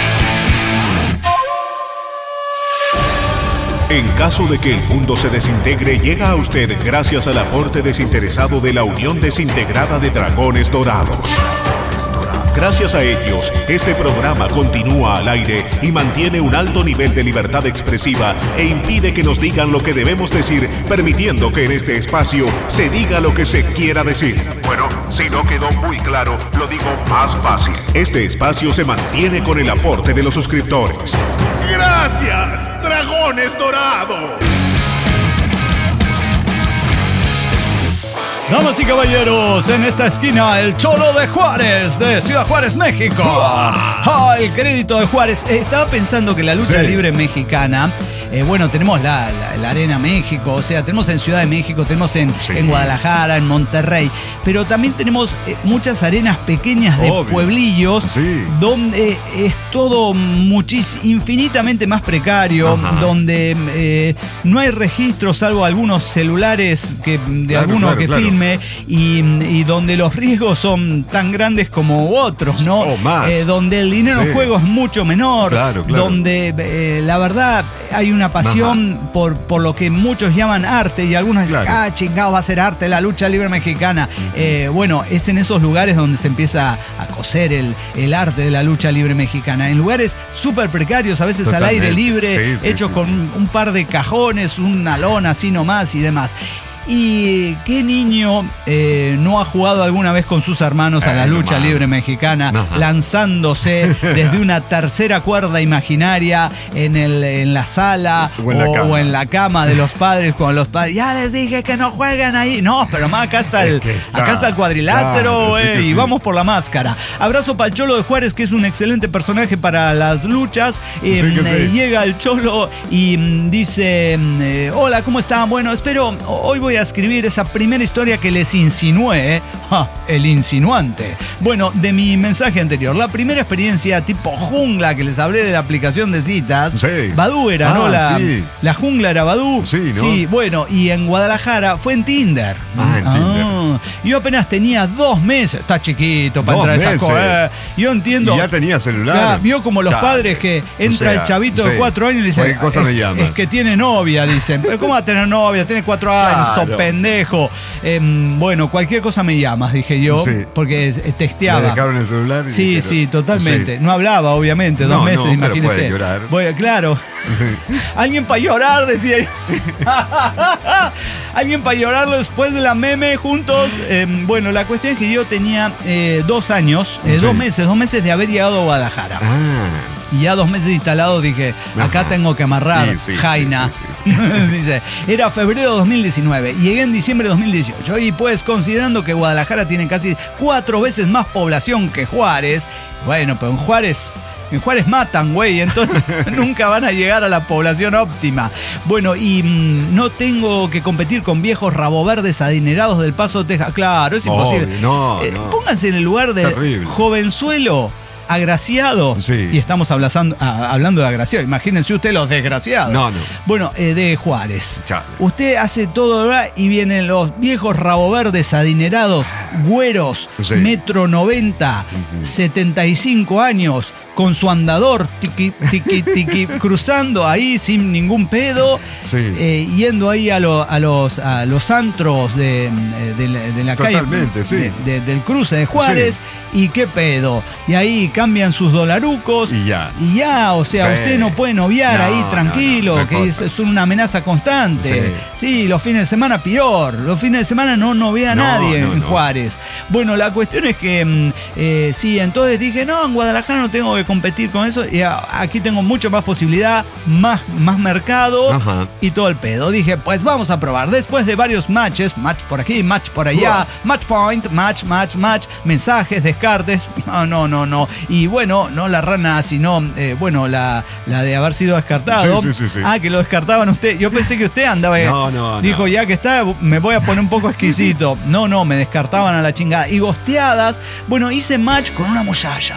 En caso de que el mundo se desintegre, llega a usted gracias al aporte desinteresado de la Unión Desintegrada de Dragones Dorados. Gracias a ellos, este programa continúa al aire y mantiene un alto nivel de libertad expresiva e impide que nos digan lo que debemos decir, permitiendo que en este espacio se diga lo que se quiera decir. Bueno, si no quedó muy claro, lo digo más fácil. Este espacio se mantiene con el aporte de los suscriptores. ¡Gracias, Dragones Dorados! Damas y caballeros, en esta esquina el Cholo de Juárez, de Ciudad Juárez, México. Ah, el crédito de Juárez. Eh, estaba pensando que la lucha sí. libre mexicana, eh, bueno, tenemos la, la, la Arena México, o sea, tenemos en Ciudad de México, tenemos en, sí. en Guadalajara, en Monterrey, pero también tenemos eh, muchas arenas pequeñas de Obvio. pueblillos, sí. donde es todo muchis, infinitamente más precario, Ajá. donde eh, no hay registros, salvo algunos celulares que, de claro, alguno claro, que claro. filme. Y, y donde los riesgos son tan grandes como otros, ¿no? Oh, más. Eh, donde el dinero sí. en juego es mucho menor, claro, claro. donde eh, la verdad hay una pasión por, por lo que muchos llaman arte y algunos dicen, claro. ah, chingado, va a ser arte la lucha libre mexicana. Uh-huh. Eh, bueno, es en esos lugares donde se empieza a cocer el, el arte de la lucha libre mexicana. En lugares súper precarios, a veces Totalmente. al aire libre, sí, sí, hechos sí, con sí. un par de cajones, una lona así nomás y demás. ¿Y qué niño eh, no ha jugado alguna vez con sus hermanos a la eh, lucha no, libre mexicana, Ajá. lanzándose desde una tercera cuerda imaginaria en, el, en la sala o en la, o, cama. o en la cama de los padres, cuando los padres, ya les dije que no jueguen ahí? No, pero más acá está el, está, acá está el cuadrilátero, claro, sí eh, que y sí. vamos por la máscara. Abrazo para el Cholo de Juárez, que es un excelente personaje para las luchas. Eh, Sí que sí. eh, llega el Cholo y mm, dice, eh, hola, ¿cómo están? Bueno, espero, hoy voy a escribir esa primera historia que les insinué, ja, el insinuante. Bueno, de mi mensaje anterior, la primera experiencia tipo jungla que les hablé de la aplicación de citas, Sí. Badoo era, Ah, ¿no? La, sí. la jungla era Badoo. Sí, ¿no? Sí, bueno, y en Guadalajara fue en Tinder. Ah, en Tinder. Yo apenas tenía dos meses, está chiquito para Dos entrar a esa meses. cosa. Eh, yo entiendo. Y ya tenía celular. Ya, vio como los Ya. padres que entra O sea, el chavito de sí. cuatro años y le dice, Cualquier cosa es, me llamas. es que tiene novia, dicen. Pero ¿cómo va a tener novia? Tiene cuatro años, Claro. sos pendejo. Eh, bueno, cualquier cosa me llamas, dije yo, Sí. porque eh, texteaba. Le dejaron el celular. y Sí, dijeron- sí, totalmente. Sí. No hablaba, obviamente, dos No, meses, no, pero imagínese. puede llorar. Bueno, claro. Sí. Alguien para llorar, decía yo. Alguien para llorarlo después de la meme juntos. Eh, bueno, la cuestión es que yo tenía eh, dos años, eh, Sí. dos meses, dos meses de haber llegado a Guadalajara. Ah. Y ya dos meses instalado dije, acá Ajá. tengo que amarrar, Sí, sí, Jaina. sí, sí, Dice, era febrero de dos mil diecinueve, llegué en diciembre de dos mil dieciocho. Y pues considerando que Guadalajara tiene casi cuatro veces más población que Juárez, bueno, pero en Juárez... En Juárez matan, güey, entonces nunca van a llegar a la población óptima. Bueno, y mmm, no tengo que competir con viejos raboverdes adinerados del Paso, Texas. Claro, es imposible. Obvio, no, Eh, no. Pónganse en el lugar de Terrible. jovenzuelo, agraciado. Sí. Y estamos hablando, ah, hablando de agraciado. Imagínense usted los desgraciados. No, no. Bueno, eh, de Juárez. Chale. Usted hace todo, ¿verdad? Y vienen los viejos raboverdes adinerados, güeros, Sí. metro noventa, Ujú. setenta y cinco años, con su andador, tiqui, tiqui, tiqui, cruzando ahí sin ningún pedo, Sí. eh, yendo ahí a, lo- a los, a los antros de, de la, de la calle, Totalmente, sí. de- de- del cruce de Juárez, y qué pedo. Y ahí cambian sus dolarucos. Y ya. Y ya, o sea, Sí. usted no puede noviar No, ahí no, tranquilo, no, que mejor. es, es una amenaza constante. Sí. Sí, los fines de semana peor. Los fines de semana no novia a No, nadie no, en no. Juárez. Bueno, la cuestión es que, mm, eh, sí, entonces dije, no, en Guadalajara no tengo que competir con eso. Y a- aquí tengo mucho más posibilidad, más, más mercado Ajá. y todo el pedo. Dije, pues vamos a probar. Después de varios matches, match por aquí, match por allá, match point, match, match, match, mensajes, descartes. No, no, no, no. Y bueno, no la rana, sino, eh, bueno, la, la de haber sido descartado. Sí, sí, sí, sí. Ah, que lo descartaban usted. Yo pensé que usted andaba. No, no, no. Dijo, ya que está, me voy a poner un poco exquisito. No, no, me descartaban a la chingada. Y gosteadas. Bueno, hice match con una muchacha.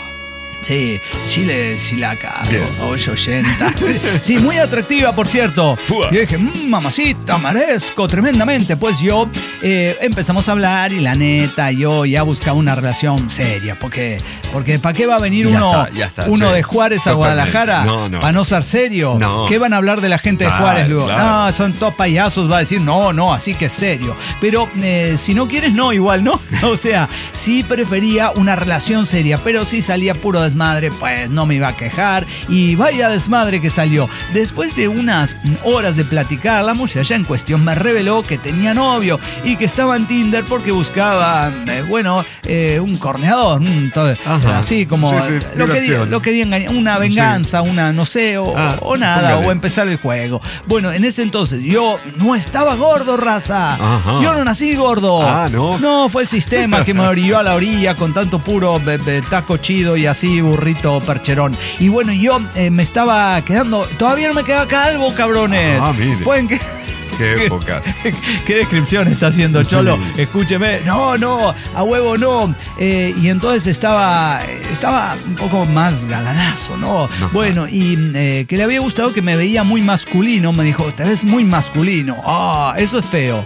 Sí, Chile, Chilaca, Bien. ocho ochenta. Sí, muy atractiva, por cierto. Fua. Yo dije, mmm, mamacita, merezco tremendamente. Pues yo eh, empezamos a hablar y la neta, yo ya buscaba una relación seria. Porque, porque ¿para qué va a venir Ya uno, está, ya está, uno sí. de Juárez a Totalmente. Guadalajara? No, no. Para no ser serio. No. ¿Qué van a hablar de la gente de Claro, Juárez luego? claro. No, son todos payasos, va a decir, no, no, así que es serio. Pero eh, si no quieres, no, igual, ¿no? O sea, sí prefería una relación seria, pero si salía puro desmadre, pues no me iba a quejar. Y vaya desmadre que salió. Después de unas horas de platicar, la muchacha en cuestión me reveló que tenía novio y que estaba en Tinder porque buscaba, eh, bueno, eh, un corneador, un to- Ajá. así como Sí, sí, lo, quería, diversión. lo quería engañar, una venganza, una, no sé, o, Ah, o nada, póngale. o empezar el juego. Bueno, en ese entonces yo no estaba gordo, raza. Ajá. Yo no nací gordo. Ah, ¿no? No, fue el sistema que me orilló a la orilla con tanto puro be- be- taco chido y así burrito percherón. Y bueno, yo eh, me estaba quedando, todavía no me quedaba calvo, cabrones. Ah, mire. Pueden que... Qué épocas. ¿Qué descripción está haciendo Cholo? Sí. Escúcheme. No, no, a huevo no. Eh, y entonces estaba, estaba un poco más galanazo, ¿no? Ajá. Bueno, y eh, que le había gustado que me veía muy masculino. Me dijo, te ves muy masculino. Ah, eso es feo.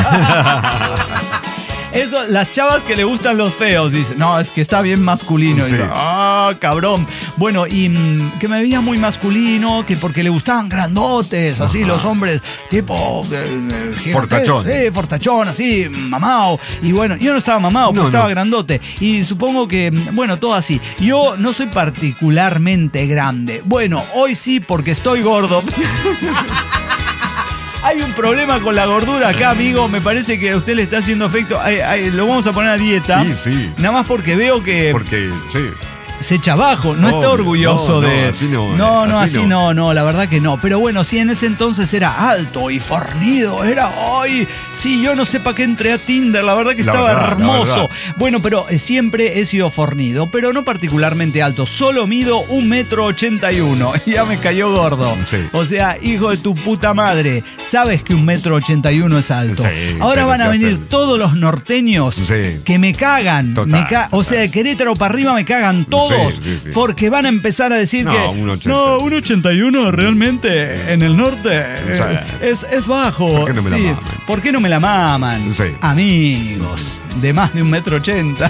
Eso, las chavas que le gustan los feos, dicen, no, es que está bien masculino. Sí. Y yo, ah, cabrón. Bueno, y mm, que me veía muy masculino, que porque le gustaban grandotes, así, Ajá. los hombres, tipo... eh, eh, Fortachón. Sí, fortachón, así, mamao. Y bueno, yo no estaba mamao, pues No, estaba no. grandote. Y supongo que, mm, bueno, todo así. Yo no soy particularmente grande. Bueno, hoy sí, porque estoy gordo. Hay un problema con la gordura acá, amigo. Me parece que a usted le está haciendo efecto. Ay, ay, lo vamos a poner a dieta. Sí, sí. Nada más porque veo que... Porque, sí. Se echa abajo, no oh, está orgulloso no, de... No, así no. No, no, así, así no. no, no, la verdad que no. Pero bueno, sí, en ese entonces era alto y fornido, era... ¡Ay! Sí, yo no sé para qué entré a Tinder, la verdad que la estaba verdad, hermoso. Bueno, pero eh, siempre he sido fornido, pero no particularmente alto. Solo mido un metro ochenta y uno. Ya me cayó gordo. Sí. O sea, hijo de tu puta madre, sabes que un metro ochenta y uno es alto. Sí, Ahora van a venir hacer... todos los norteños sí. que me cagan. Total, me ca... total. O sea, de Querétaro para arriba me cagan todos. Sí, sí, sí. Porque van a empezar a decir no, que un ochenta. no, un ochenta y uno realmente en el norte Sí. eh, es, es bajo. ¿Por qué no me la Sí. maman? ¿Por qué no me la maman? Sí. Amigos de más de un metro ochenta.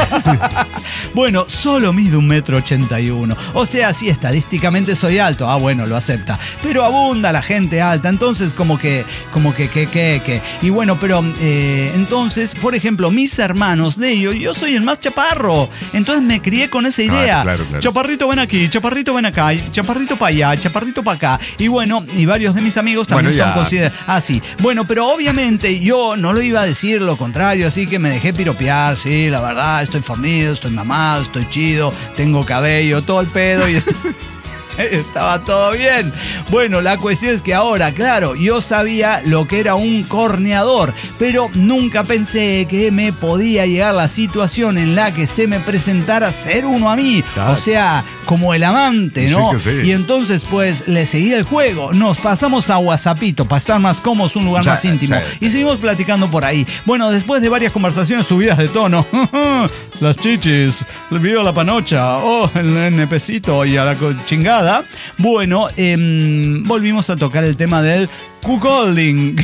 Bueno, solo mido un metro ochenta y uno. O sea, sí, estadísticamente soy alto. Ah, bueno, lo acepta. Pero abunda la gente alta. Entonces, como que, como que, que, que, que. Y bueno, pero eh, entonces, por ejemplo, mis hermanos de ellos, yo soy el más chaparro. Entonces me crié con esa idea. Ah, claro, claro. Chaparrito ven aquí, chaparrito ven acá, chaparrito para allá, chaparrito para acá. Y bueno, y varios de mis amigos también Bueno, son ya. considerados. Ah, sí. Bueno, pero obviamente yo no lo iba a decir lo contrario, así que me dejé piropear, sí, la verdad, estoy fornido, estoy mamado, estoy chido, tengo cabello, todo el pedo y estoy... Estaba todo bien. Bueno, la cuestión es que ahora, claro, yo sabía lo que era un corneador, pero nunca pensé que me podía llegar la situación en la que se me presentara ser uno a mí. Claro. O sea, como el amante, ¿no? Sí que sí. Y entonces, pues, le seguí el juego. Nos pasamos a WhatsAppito para estar más cómodos, un lugar Sí, más íntimo. sí. Y seguimos platicando por ahí. Bueno, después de varias conversaciones subidas de tono. Las chichis, viva la panocha, oh, el nepecito y a la co- chingada. Bueno, eh, volvimos a tocar el tema del cuckolding.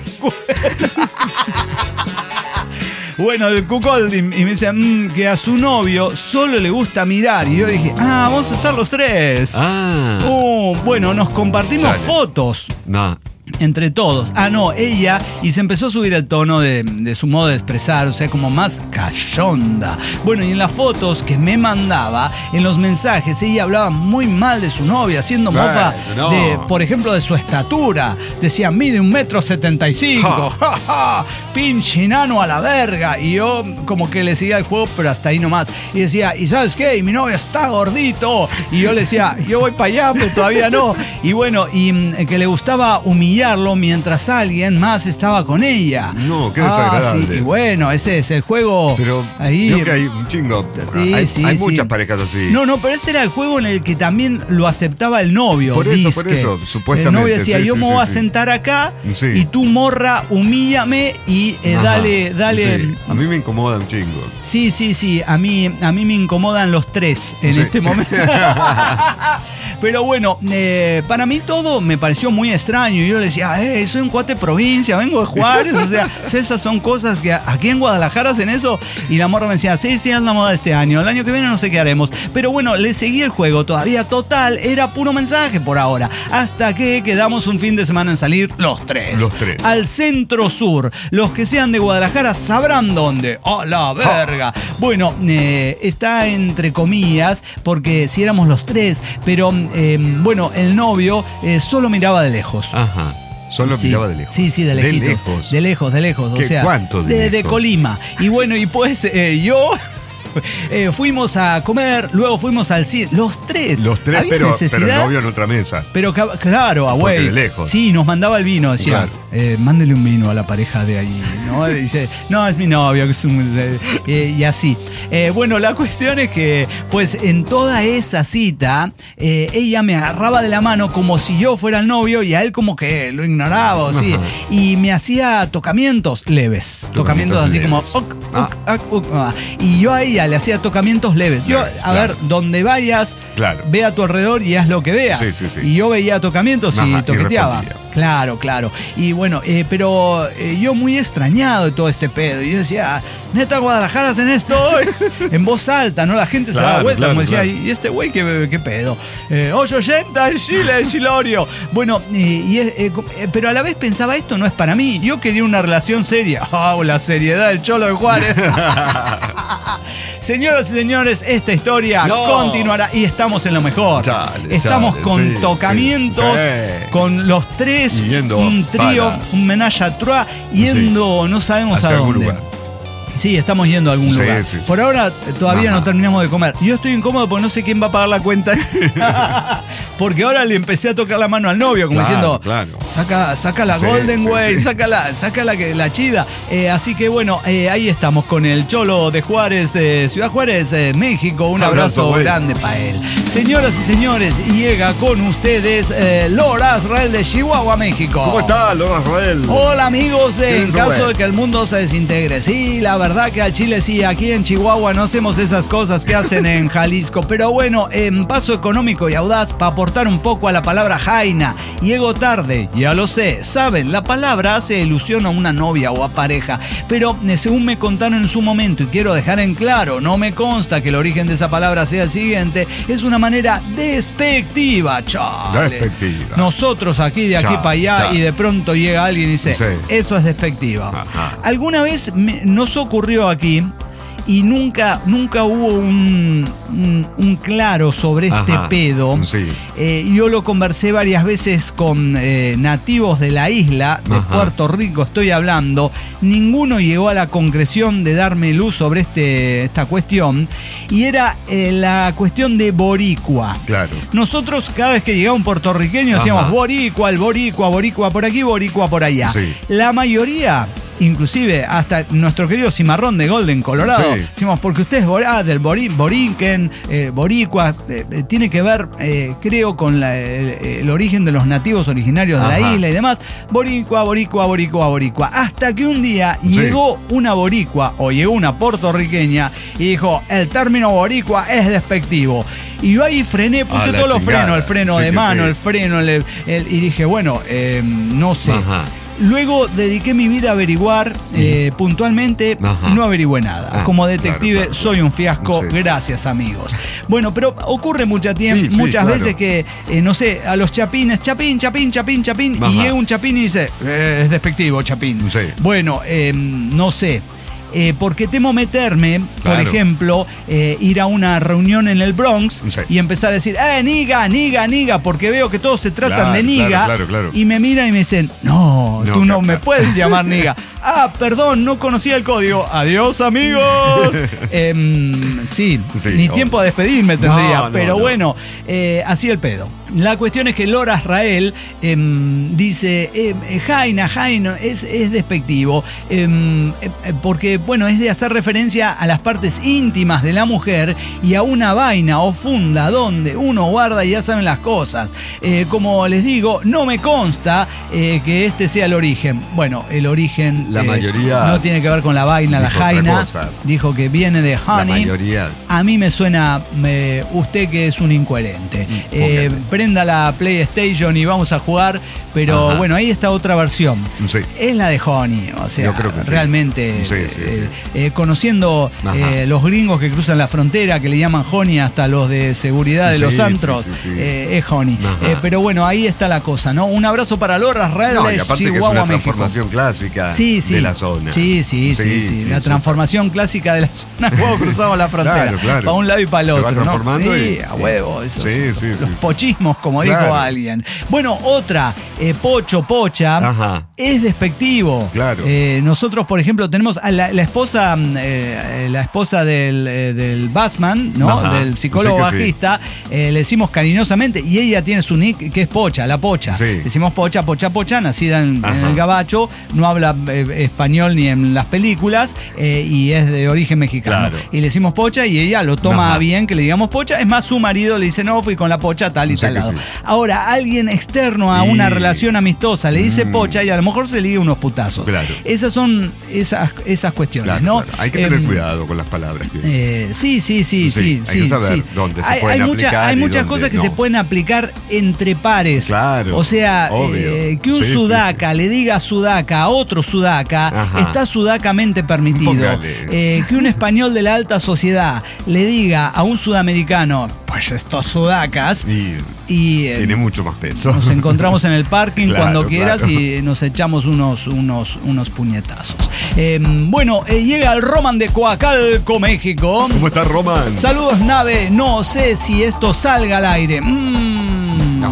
Bueno, el cuckolding. Y me dice mmm, que a su novio solo le gusta mirar. Y yo dije, ah, vamos a estar los tres. Ah. Oh, bueno, nos compartimos Chale. fotos. No. Entre todos. Ah, no, ella. Y se empezó a subir el tono de, de su modo de expresar, o sea, como más cachonda. Bueno, y en las fotos que me mandaba, en los mensajes, ella hablaba muy mal de su novia, haciendo Bueno, mofa no. de, por ejemplo, de su estatura. Decía, mide un metro setenta y cinco. Ja, ja, pinche enano a la verga. Y yo como que le seguía el juego, pero hasta ahí nomás. Y decía, ¿y sabes qué? Y mi novia está gordito. Y yo le decía, yo voy para allá, pero todavía no. Y bueno, y mm, que le gustaba humillarlo mientras alguien más estaba con ella. No, qué Ah, desagradable. sí, y bueno, ese es el juego. Pero ahí. creo que hay un chingo. Sí, hay sí, hay sí. muchas parejas así. No, no, pero este era el juego en el que también lo aceptaba el novio. Por eso, por dizque. eso, supuestamente, El novio decía, sí, yo sí, me sí, voy a sí. sentar acá Sí. y tú, morra, humíllame y eh, Ajá, dale, dale. sí. A mí me incomoda un chingo. Sí, sí, sí, a mí, a mí me incomodan los tres en Sí. este momento. Pero bueno, eh, para mí todo me pareció muy extraño. Yo le decía, eh, soy un cuate de provincia, vengo de Juárez. O sea, esas son cosas que aquí en Guadalajara hacen eso. Y la morra me decía, sí, sí, es la moda de este año. El año que viene no sé qué haremos. Pero bueno, le seguí el juego todavía. Total, era puro mensaje por ahora. Hasta que quedamos un fin de semana en salir los tres. Los tres. Al centro sur. Los que sean de Guadalajara sabrán dónde. ¡Oh, la verga! Bueno, eh, está entre comillas, porque si éramos los tres, pero eh, bueno, el novio eh, solo miraba de lejos. Ajá. Solo Sí, miraba de lejos. Sí, sí, de lejitos. De lejos. De lejos, de lejos. ¿Qué, o sea, cuánto de de, de lejos? Colima. Y bueno, y pues eh, yo eh, fuimos a comer, luego fuimos al cine. Los tres. Los tres, ¿Había pero, necesidad? pero el novio en otra mesa. Pero ca- claro, a Porque güey. de lejos. Sí, nos mandaba el vino. Decía, Claro. eh, mándele un vino a la pareja de ahí, ¿no? Y dice, no, es mi novio. Que es un- eh, y así. Eh, bueno, la cuestión es que, pues, en toda esa cita, eh, ella me agarraba de la mano como si yo fuera el novio y a él como que lo ignoraba, o sí. Ajá. Y me hacía tocamientos leves. Tocamientos, Tocamientos así leves. como... ok, Ah. ok, ok, ok, ah. Y yo a ella le hacía tocamientos leves. Yo, Claro, a claro. ver, donde vayas, Claro. ve a tu alrededor y haz lo que veas. Sí, sí, sí. Y yo veía tocamientos y Ajá, y toqueteaba. respondía. Claro, claro. Y bueno, eh, pero eh, yo muy extrañado de todo este pedo. Y yo decía, neta, Guadalajara hacen esto hoy. En voz alta, ¿no? La gente se daba Claro, vuelta, claro, como decía, claro. ¿y este güey qué, qué pedo? Eh, ocho ochenta en Chile, en Chilorio. Bueno, y, y es- eh, eh, pero a la vez pensaba, esto no es para mí. Yo quería una relación seria. ¡Oh, la seriedad del Cholo de Juárez! Señoras y señores, esta historia No. continuará y estamos en lo mejor. Chale, estamos chale, con sí, tocamientos, sí, sí. con los tres es yendo un trío, para... un menage à trois, yendo sí. no sabemos hacia a dónde. Lugar. Sí, estamos yendo a algún sí, lugar. Sí, sí. Por ahora todavía Ajá. no terminamos de comer. Yo estoy incómodo porque no sé quién va a pagar la cuenta. Porque ahora le empecé a tocar la mano al novio, como claro, diciendo, claro. saca, saca la sí, Golden sí, Way, sí. saca la, saca la, la chida. Eh, así que bueno, eh, ahí estamos con el Cholo de Juárez, de Ciudad Juárez, eh, México. Un abrazo, abrazo grande para él. Señoras y señores, llega con ustedes eh, Lora Azrael de Chihuahua, México. ¿Cómo está, Lora Azrael? Hola amigos, de, en caso bueno? de que el mundo se desintegre. Sí, la verdad que al Chile sí, aquí en Chihuahua no hacemos esas cosas que hacen en Jalisco. Pero bueno, en paso económico y audaz para aportar un poco a la palabra jaina. Llego tarde, ya lo sé. Saben, la palabra hace ilusión a una novia o a pareja. Pero según me contaron en su momento, y quiero dejar en claro, no me consta que el origen de esa palabra sea el siguiente, es una manera despectiva, chale. Despectiva. Nosotros aquí, de aquí para allá, cha. y de pronto llega alguien y dice, sí. eso es despectiva. Ajá. Alguna vez me, nos ocurrió aquí y nunca, nunca hubo un, un, un claro sobre este Ajá, pedo. Sí. Eh, yo lo conversé varias veces con eh, nativos de la isla, de Ajá. Puerto Rico estoy hablando. Ninguno llegó a la concreción de darme luz sobre este, esta cuestión. Y era eh, la cuestión de boricua. Claro. Nosotros cada vez que llegaba un puertorriqueño decíamos Ajá. boricua, el boricua, boricua por aquí, boricua por allá. Sí. La mayoría... Inclusive hasta nuestro querido Cimarrón de Golden, Colorado, sí. decimos, porque ustedes ah, del bori, Borinquen, eh, Boricua, eh, eh, tiene que ver, eh, creo, con la, el, el origen de los nativos originarios de Ajá. la isla y demás. Boricua, Boricua, Boricua, Boricua. Hasta que un día sí. llegó una boricua o llegó una puertorriqueña y dijo, el término boricua es despectivo. Y yo ahí frené, puse todos los frenos, el freno sí, de mano, sí. el freno, el, el, y dije, bueno, eh, no sé. Ajá. Luego dediqué mi vida a averiguar eh, puntualmente Ajá. y no averigüé nada. Ah, Como detective claro, claro. soy un fiasco, Sí, gracias amigos. Bueno, pero ocurre mucha tiemp- sí, sí, muchas claro. veces que, eh, no sé, a los chapines, chapín, chapín, chapín, chapín, Ajá. y llega un chapín y dice, eh, es despectivo, chapín. Sí. Bueno, eh, no sé. Eh, porque temo meterme, Claro. por ejemplo, eh, ir a una reunión en el Bronx Sí. y empezar a decir, eh, niga, niga, niga, porque veo que todos se tratan Claro, de niga, claro, claro, claro. y me miran y me dicen, no, No, tú no claro. me puedes llamar niga. Ah, perdón, no conocía el código. Adiós, amigos. Em, sí, Sí, ni oh. tiempo a despedirme tendría, No, no, pero no. bueno, eh, así el pedo. La cuestión es que Lora Azrael em, dice, eh, Jaina, Jaina, es, es despectivo, em, eh, porque, bueno, es de hacer referencia a las partes íntimas de la mujer y a una vaina o funda donde uno guarda y ya saben las cosas. Eh, como les digo, no me consta eh, que este sea el origen. Bueno, el origen La eh, mayoría no tiene que ver con la vaina, la dijo otra jaina. cosa. Dijo que viene de La honey. mayoría. A mí me suena eh, usted que es un incoherente. Eh, póngale. prenda la PlayStation y vamos a jugar, pero Ajá. bueno, ahí está otra versión. Sí. Es la de Honey, o sea, Yo creo que sí. realmente Sí, sí, eh, sí. eh, conociendo Ajá. eh, los gringos que cruzan la frontera, que le llaman Honey hasta los de seguridad de Sí, los sí, antros, sí, sí. eh, es Honey. Ajá. Eh, pero bueno, ahí está la cosa, ¿no? Un abrazo para Lora Azrael No, y de aparte que es Chihuahua, una México. transformación clásica Sí, sí. de la zona. Sí, sí, sí, sí. sí, la súper. transformación clásica de la zona. Luego cruzamos la frontera. Claro, claro. Para un lado y para el Se otro. va transformando ¿no? Sí, y- a huevo. Esos, Sí, sí, los sí. pochismos, como Claro. dijo alguien. Bueno, otra, eh, pocho, pocha, Ajá. es despectivo. Claro. Eh, nosotros, por ejemplo, tenemos a la, la esposa, eh, la esposa del, eh, del Bassman, ¿no? Ajá. Del psicólogo Sí que sí. bajista, eh, le decimos cariñosamente, y ella tiene su nick que es Pocha, la Pocha. Sí. Decimos Pocha, Pocha, Pocha, nacida en, en Ajá. el Gabacho, no habla eh, español ni en las películas, eh, y es de origen mexicano. Claro. Y le decimos Pocha y ella lo toma Ajá. bien que le digamos Pocha. Es más, su marido le dice, no, fui con la Pocha tal y Sí tal que lado. sí. Ahora, alguien externo a Y- una relación amistosa le dice Mm. Pocha y a lo mejor se liga unos putazos. Claro. Esas son esas, esas cuestiones, Claro, ¿no? claro. Hay que tener Em, cuidado con las palabras. que- eh, sí, sí, sí, sí. Sí, hay sí, que saber sí. dónde se hay, pueden hay mucha- aplicar hay y muchas dónde cosas que no. se pueden aplicar entre pares. Claro, O sea, obvio. eh, que un Sí, sí, sudaca le diga sudaca a otro sudaca Ajá. está sudacamente permitido. Póngale. Eh, que un español de la alta sociedad le diga a un sudamericano, pues estos sudacas, Y y eh, tiene mucho más peso. nos encontramos en el parking Claro, cuando quieras claro. y nos echamos unos, unos, unos puñetazos. Eh, bueno, eh, llega el Roman de Coacalco, México. ¿Cómo está Roman? Saludos, nave. No sé si esto salga al aire. Mm,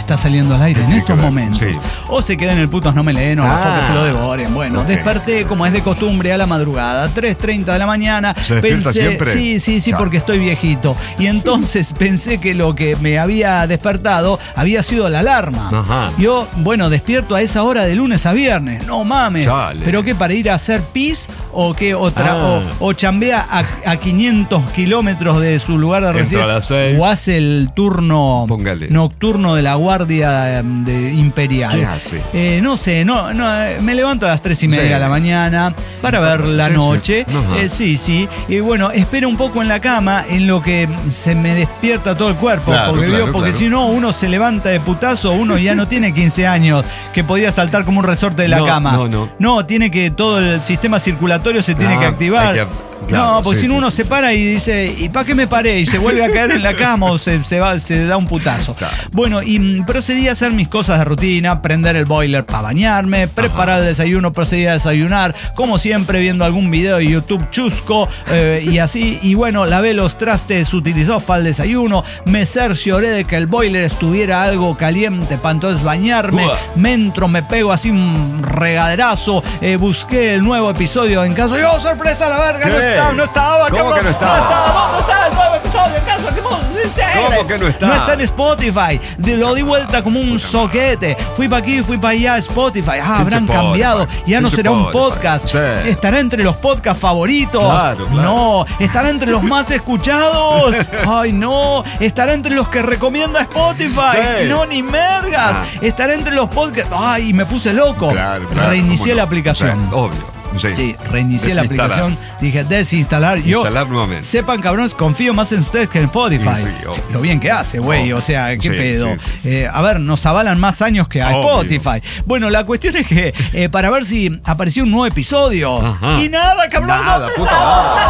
está saliendo al aire en estos momentos. Sí. O se queda en el putos no me leen o Ah, que se lo devoren. Bueno, ok. desperté como es de costumbre a la madrugada, tres treinta de la mañana. ¿Se despierta pensé, siempre? sí, sí, sí, Ya. porque estoy viejito. Y entonces pensé que lo que me había despertado había sido la alarma. Ajá. Yo, bueno, despierto a esa hora de lunes a viernes. No mames. Chale. ¿Pero qué, para ir a hacer pis o qué otra? Ah. O, o chambea a, a quinientos kilómetros de su lugar de Entra residencia. a las seis. O hace el turno Póngale. nocturno de la Guardia eh, de Imperial. ¿Qué hace? Eh, no sé, no, no, eh, me levanto a las tres y media Sí. de la mañana para ver la Sí, sí. noche. Ajá. Eh, sí, sí. Y bueno, espero un poco en la cama en lo que se me despierta todo el cuerpo. Claro, porque claro, vio, porque claro. si no, uno se levanta de putazo, uno ya no tiene quince años, que podía saltar como un resorte de la No, cama. no, no. No, tiene que, todo el sistema circulatorio se tiene Ah, que activar. hay que- claro, no, porque sí, si no sí, uno sí, se sí, para y dice, ¿y para qué me paré? Y se vuelve a caer en la cama o se, se va, se da un putazo. Claro. Bueno, y mm, procedí a hacer mis cosas de rutina, prender el boiler para bañarme, preparar el desayuno, procedí a desayunar, como siempre viendo algún video de YouTube chusco eh, y así. Y bueno, lavé los trastes utilizados para el desayuno, me cercioré de que el boiler estuviera algo caliente para entonces bañarme, Uah. me entro, me pego así un regaderazo, eh, busqué el nuevo episodio en caso, ¡yo, sorpresa, la verga! No ¿Qué? estaba, no estaba, ¿Cómo cabrón, que no estaba? No estaba, no estaba el nuevo episodio en caso, que vos hiciste aire. ¿Cómo que no está? No está en Spotify. De, lo di vuelta como un soquete. Fui para aquí, fui para allá, Spotify. Ah, habrán Spotify. cambiado. Ya no Pinche será un Spotify. podcast. Sí. Estará entre los podcasts favoritos. Claro, claro. No, estará entre los más escuchados. Ay, no. Estará entre los que recomienda Spotify. Sí. No, ni mergas. Ah. Estará entre los podcasts. Ay, me puse loco. Claro, claro, Reinicié cómo la no. aplicación. Sí, obvio. Sí, Sí, reinicié la Desinstalar. aplicación. Dije, desinstalar. Yo, Instalar nuevamente. sepan, cabrones, confío más en ustedes que en Spotify. Sí, sí, obvio. Lo bien que hace, güey. Obvio. O sea, ¿qué Sí, pedo? sí, sí, sí. Eh, a ver, nos avalan más años que a Obvio. Spotify. Bueno, la cuestión es que eh, para ver si apareció un nuevo episodio. Ajá. Y nada, cabrón. Nada, no, puta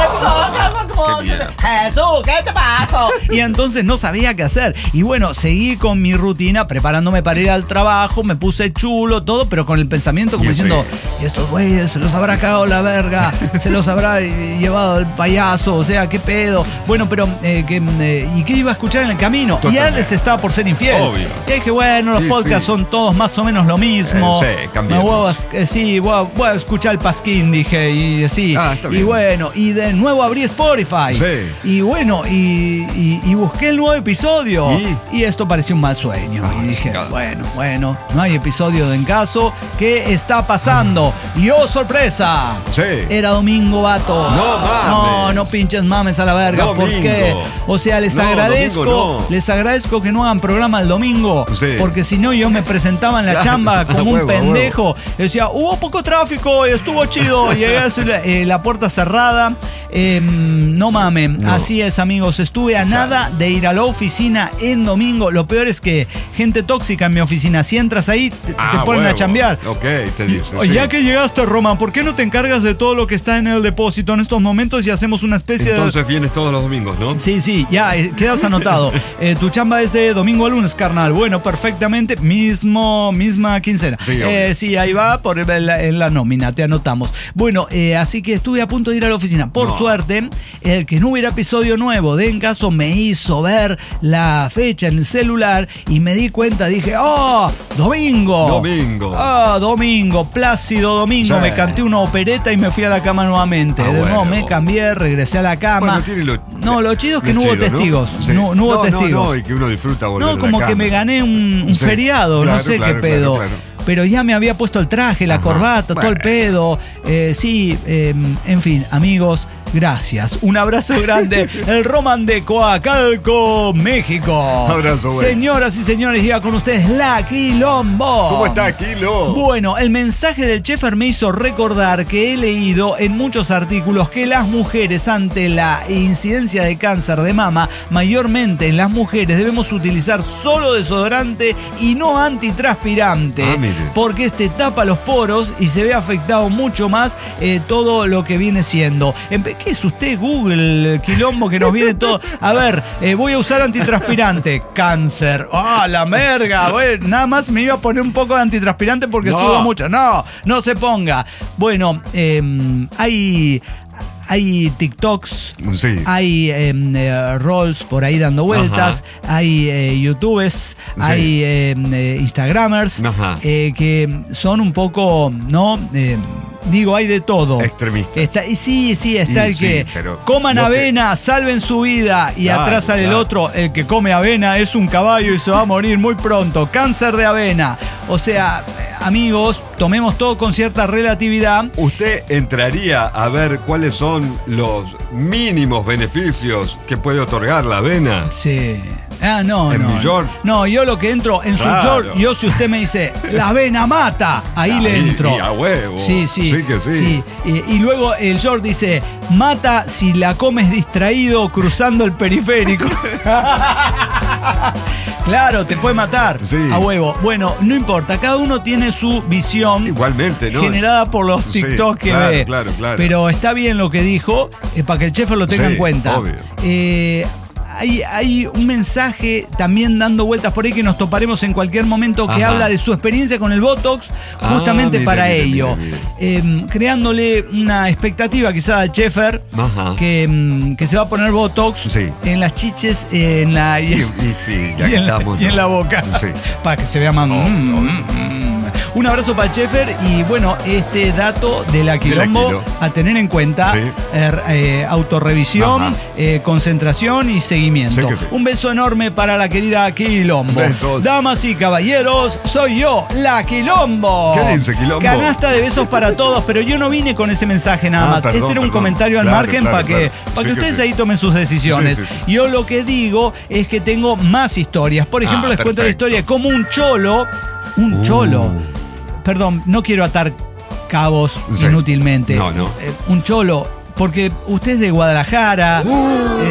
no, Qué mierda. Jesús, ¿qué te pasó? Y entonces no sabía qué hacer. Y bueno, seguí con mi rutina, preparándome para ir al trabajo, me puse chulo, todo, pero con el pensamiento como Y sí. diciendo, "Y estos güeyes se los habrá cagado la verga, se los habrá eh, llevado el payaso, o sea, qué pedo". Bueno, pero, eh, que, eh, ¿y qué iba a escuchar en el camino? Y Totalmente. él les estaba por ser infiel. Obvio. Y dije, bueno, los Sí, podcasts sí. son todos más o menos lo mismo. Eh, sí, Me cambiemos. voy a, eh, sí, voy a, voy a escuchar el Pasquín, dije, y sí. Ah, está y bien. bueno, y de nuevo abrí Spotify. Sí. Y bueno, y, y- y busqué el nuevo episodio. ¿Y? Y esto pareció un mal sueño. Ah, y dije, chingada. bueno, bueno, no hay episodio de En Caso. ¿Qué está pasando? Y oh, sorpresa. Sí. Era domingo, vatos. No mames. No, no pinches mames a la verga. ¿Por Domingo. qué? O sea, les No, agradezco. domingo no. Les agradezco que no hagan programa el domingo. Sí. Porque si no, yo me presentaba en la Claro, chamba a como un huevo, a huevo. pendejo. Decía, hubo poco tráfico y estuvo chido. Llegué a hacer, eh, la puerta cerrada. Eh, no mamen. No. Así es, amigos. Estuve a nada de ir a la oficina en domingo. Lo peor es que gente tóxica en mi oficina. Si entras ahí, te, Ah, te ponen a huevo. chambear. Ok, te dicen. Oye, sí. ya que llegaste, Roman, ¿por qué no te encargas de todo lo que está en el depósito en estos momentos y hacemos una especie de... Entonces vienes todos los domingos, ¿no? Sí, sí, ya, eh, quedas anotado. Eh, tu chamba es de domingo a lunes, carnal. Bueno, perfectamente. Mismo, misma quincena. Sí, Eh, obvio. sí, ahí va por en la, en la nómina, te anotamos. Bueno, eh, así que estuve a punto de ir a la oficina. Por No. suerte, el que no hubiera episodio nuevo de En Caso me hizo ver la fecha en el celular y me di cuenta, dije, ¡oh! ¡Domingo! Domingo. ¡Ah, domingo! Plácido domingo. Sí. Me canté una opereta y me fui a la cama nuevamente. Ah, de nuevo bueno. me cambié, regresé a la cama. Bueno, tiene lo- no, lo chido es que lo no hubo chido, testigos. Sí. No, no hubo testigos. No, no, y que uno disfruta volver No, a la como que cama. me gané un, un Sí, feriado, claro, no sé claro, qué pedo. claro, claro. Pero ya me había puesto el traje, la Ajá. corbata, todo el Bueno. pedo. Eh, sí, eh, en fin, amigos, gracias. Un abrazo grande. El Roman de Coacalco, México. Abrazo, güey. Señoras y señores, llega con ustedes La Quilombo. ¿Cómo está, Kilo? Bueno, el mensaje del Chefer me hizo recordar que he leído en muchos artículos que las mujeres ante la incidencia de cáncer de mama, mayormente en las mujeres debemos utilizar solo desodorante y no antitranspirante, Ah, mire. porque este tapa los poros y se ve afectado mucho más eh, todo lo que viene siendo. Empe- ¿Qué es usted, Google, Quilombo, que nos viene todo? A ver, eh, voy a usar antitranspirante. Cáncer. ¡Ah, la merga! Bueno, nada más me iba a poner un poco de antitranspirante porque No. sudo mucho. No, no se ponga. Bueno, eh, hay, hay TikToks, sí. hay eh, eh, rolls por ahí dando vueltas, ajá. hay eh, YouTubers, sí. hay eh, eh, Instagramers, eh, que son un poco, ¿no? Eh, Digo, hay de todo. Extremistas. Está, y sí, sí, está y el que sí, coman avena, que... salven su vida. Y claro, atrás sale claro. el otro, el que come avena es un caballo y se va a morir muy pronto. Cáncer de avena. O sea, amigos, tomemos todo con cierta relatividad. ¿Usted entraría a ver cuáles son los mínimos beneficios que puede otorgar la avena? Sí. Ah, no, ¿En no. New York? No, yo lo que entro en claro. su York, yo si usted me dice, la avena mata, ahí, ahí le entro. Y a huevo. Sí, sí. Sí que sí. sí. Y, y luego el York dice, mata si la comes distraído cruzando el periférico. Claro, te puede matar. Sí. A huevo. Bueno, no importa, cada uno tiene su visión. Igualmente, ¿no? Generada por los TikTok sí, que claro, ve. Claro, claro. Pero está bien lo que dijo, eh, para que el Sheffer lo tenga sí, en cuenta. Obvio. Eh, Hay, hay un mensaje también dando vueltas por ahí que nos toparemos en cualquier momento que Ajá. habla de su experiencia con el Botox, justamente ah, mire, para mire, ello. Mire, mire. Eh, creándole una expectativa quizá al Sheffer que, que se va a poner Botox sí. en las chiches en la, y, y, y, sí, ya y, en, estamos, la, y en la boca. Sí. Para que se vea más... Oh, mm, oh. Mm, Un abrazo para el Sheffer y bueno, este dato de la Quilombo de la Quilo. a tener en cuenta, sí. eh, eh, autorrevisión, eh, concentración y seguimiento. Sí sí. Un beso enorme para la querida Quilombo. Besos. Damas y caballeros, soy yo, la Quilombo. ¿Qué dice Quilombo? Canasta de besos para todos, pero yo no vine con ese mensaje nada más. Ah, perdón, este era un perdón. comentario al claro, margen claro, para claro. que, para sí que ustedes sí. ahí tomen sus decisiones. Sí, sí, sí. Yo lo que digo es que tengo más historias. Por ejemplo, ah, les perfecto. cuento la historia de cómo un cholo, un uh. cholo, Perdón, no quiero atar cabos sí. inútilmente. No, no. Eh, un cholo, porque usted es de Guadalajara. Uh.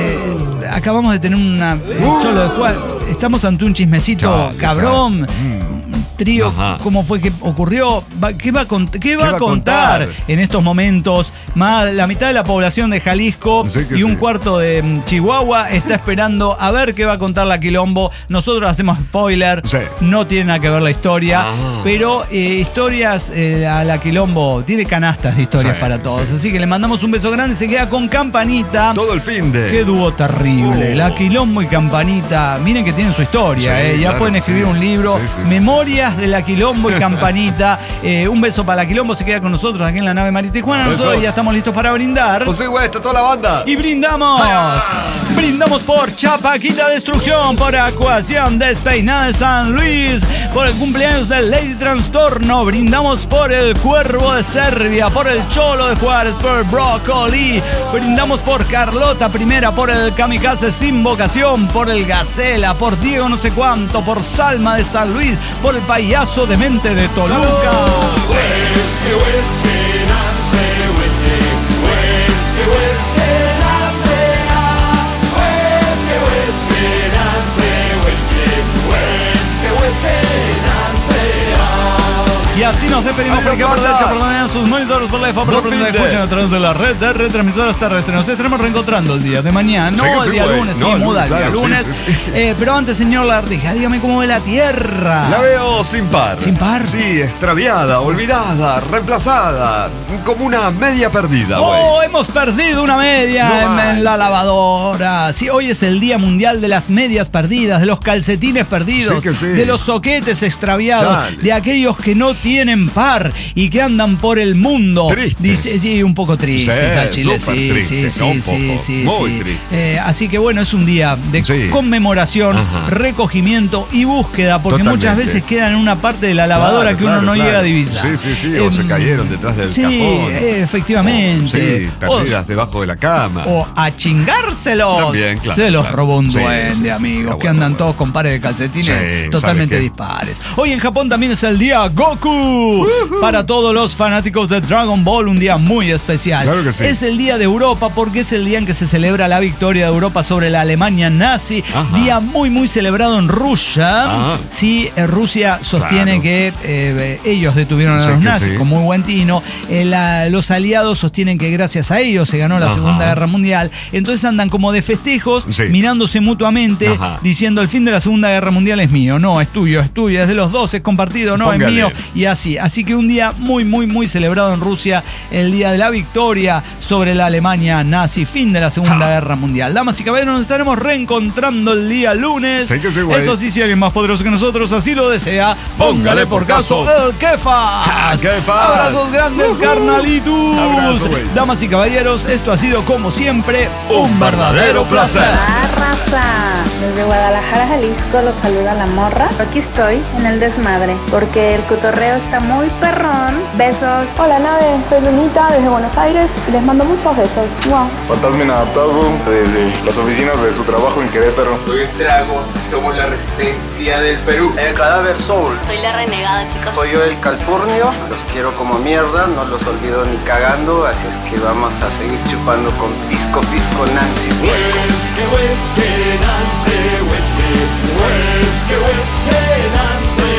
Eh, acabamos de tener una eh, uh. cholo de Juan. Estamos ante un chismecito chale, cabrón. Chale. Mm. Trío, Ajá. ¿cómo fue que ocurrió? ¿Qué va a, cont- qué va ¿Qué a contar, contar en estos momentos? Más la mitad de la población de Jalisco sí y un sí. cuarto de um, Chihuahua está esperando a ver qué va a contar la Quilombo. Nosotros hacemos spoiler, sí. no tiene nada que ver la historia, ah. pero eh, historias eh, a la Quilombo, tiene canastas de historias sí, para todos. Sí. Así que le mandamos un beso grande, se queda con Campanita. Todo el fin de. Qué dúo terrible. Oh. La Quilombo y Campanita, miren que tienen su historia, sí, eh. ya claro, pueden escribir sí. un libro. Sí, sí, Memorias de la Quilombo y Campanita. Eh, un beso para la Quilombo, se queda con nosotros aquí en la nave Marita y Juana. Nosotros ya estamos listos para brindar. José Huesta, toda la banda. Y brindamos. ¡Ah! Brindamos por Chapaquita Destrucción, por Acuación Despeinada de San Luis, por el cumpleaños de Lady Trastorno. Brindamos por el Cuervo de Serbia, por el Cholo de Juárez, por el Brócoli. Brindamos por Carlota Primera, por el Kamikaze Sin Vocación, por el Gacela, por Diego no sé cuánto, por Salma de San Luis, por el Payaso de Mente de Toluca. Whisky, whisky, Nancy, whisky, whisky, whisky, Nancy, whisky, whisky, Nancy, whisky, whisky, whisky, Nancy. Y así nos despedimos por aquí por derecha, perdonen sus monitores por la F A, por la prensa de escuchan a través de la red de retransmisoras terrestres. Nos estaremos reencontrando el día de mañana, no el día lunes, sí, muda el día lunes. Eh, pero antes, señor Lardija, dígame cómo ve la Tierra. La veo sin par. Sin par. Sí, extraviada, olvidada, reemplazada, como una media perdida. Oh, wey. Hemos perdido una media no en, en la lavadora. Sí, hoy es el Día Mundial de las Medias Perdidas, de los calcetines perdidos, sí que sí. de los soquetes extraviados, Chale. de aquellos que no tienen par y que andan por el mundo. Dice, sí, un poco triste, sí, Chile, sí, triste, sí, sí, sí, sí, muy sí. triste. Eh, así que bueno, es un día de sí. conmemoración, Ajá. recogimiento y búsqueda, porque Totalmente. muchas veces quedan en una parte de la lavadora claro, que uno claro, no claro. llega a divisar. Sí, sí, sí, o eh, se cayeron detrás del sí, cajón. Sí, efectivamente. Sí, perdidas o, debajo de la cama. O a chingárselos. También, claro, se los claro. robó un duende, sí, sí, amigos, sí, sí, que bueno, andan bueno. todos con pares de calcetines sí, totalmente dispares. Hoy en Japón también es el día Goku. Uh-huh. Para todos los fanáticos de Dragon Ball, un día muy especial. Claro que sí. Es el día de Europa porque es el día en que se celebra la victoria de Europa sobre la Alemania nazi. Ajá. Día muy, muy celebrado en Rusia. Ajá. Sí, Rusia sostiene claro. que eh, ellos detuvieron a sí, los nazis sí. con muy buen tino. Eh, la, los aliados sostienen que gracias a ellos se ganó la Ajá. Segunda Guerra Mundial. Entonces andan como de festejos, sí. mirándose mutuamente, Ajá. diciendo el fin de la Segunda Guerra Mundial es mío. No, es tuyo, es tuyo, es de los dos, es compartido, no, Póngale. es mío. Y así. Así que un día muy, muy, muy celebrado en Rusia, el día de la victoria sobre la Alemania nazi, fin de la Segunda ja. Guerra Mundial. Damas y caballeros, nos estaremos reencontrando el día lunes. Sí que sí, Eso sí, si alguien más poderoso que nosotros así lo desea, póngale por caso el Kefas. Abrazos grandes, uh-huh. carnalitos. Abrazo, damas y caballeros, esto ha sido como siempre un, un verdadero placer. Raza, desde Guadalajara, Jalisco, los saluda la morra. Aquí estoy en el desmadre porque el cotorreo está muy perrón. Besos. Hola nave, soy Lunita desde Buenos Aires y les mando muchos besos. Wow. Fantasma Inadaptado desde las oficinas de su trabajo en Querétaro. Soy Estragos, somos la resistencia del Perú. El Cadáver Soul. Soy la renegada, chicos. Soy yo el Calpurnio, los quiero como mierda, no los olvido ni cagando, así es que vamos a seguir chupando con Pisco Pisco Nancy Pisco. Whiskey, whiskey, Nancy, whiskey, whiskey, whiskey, Nancy,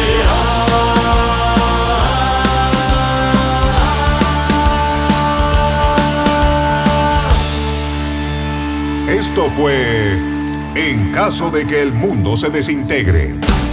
Esto fue En caso de que el mundo se desintegre.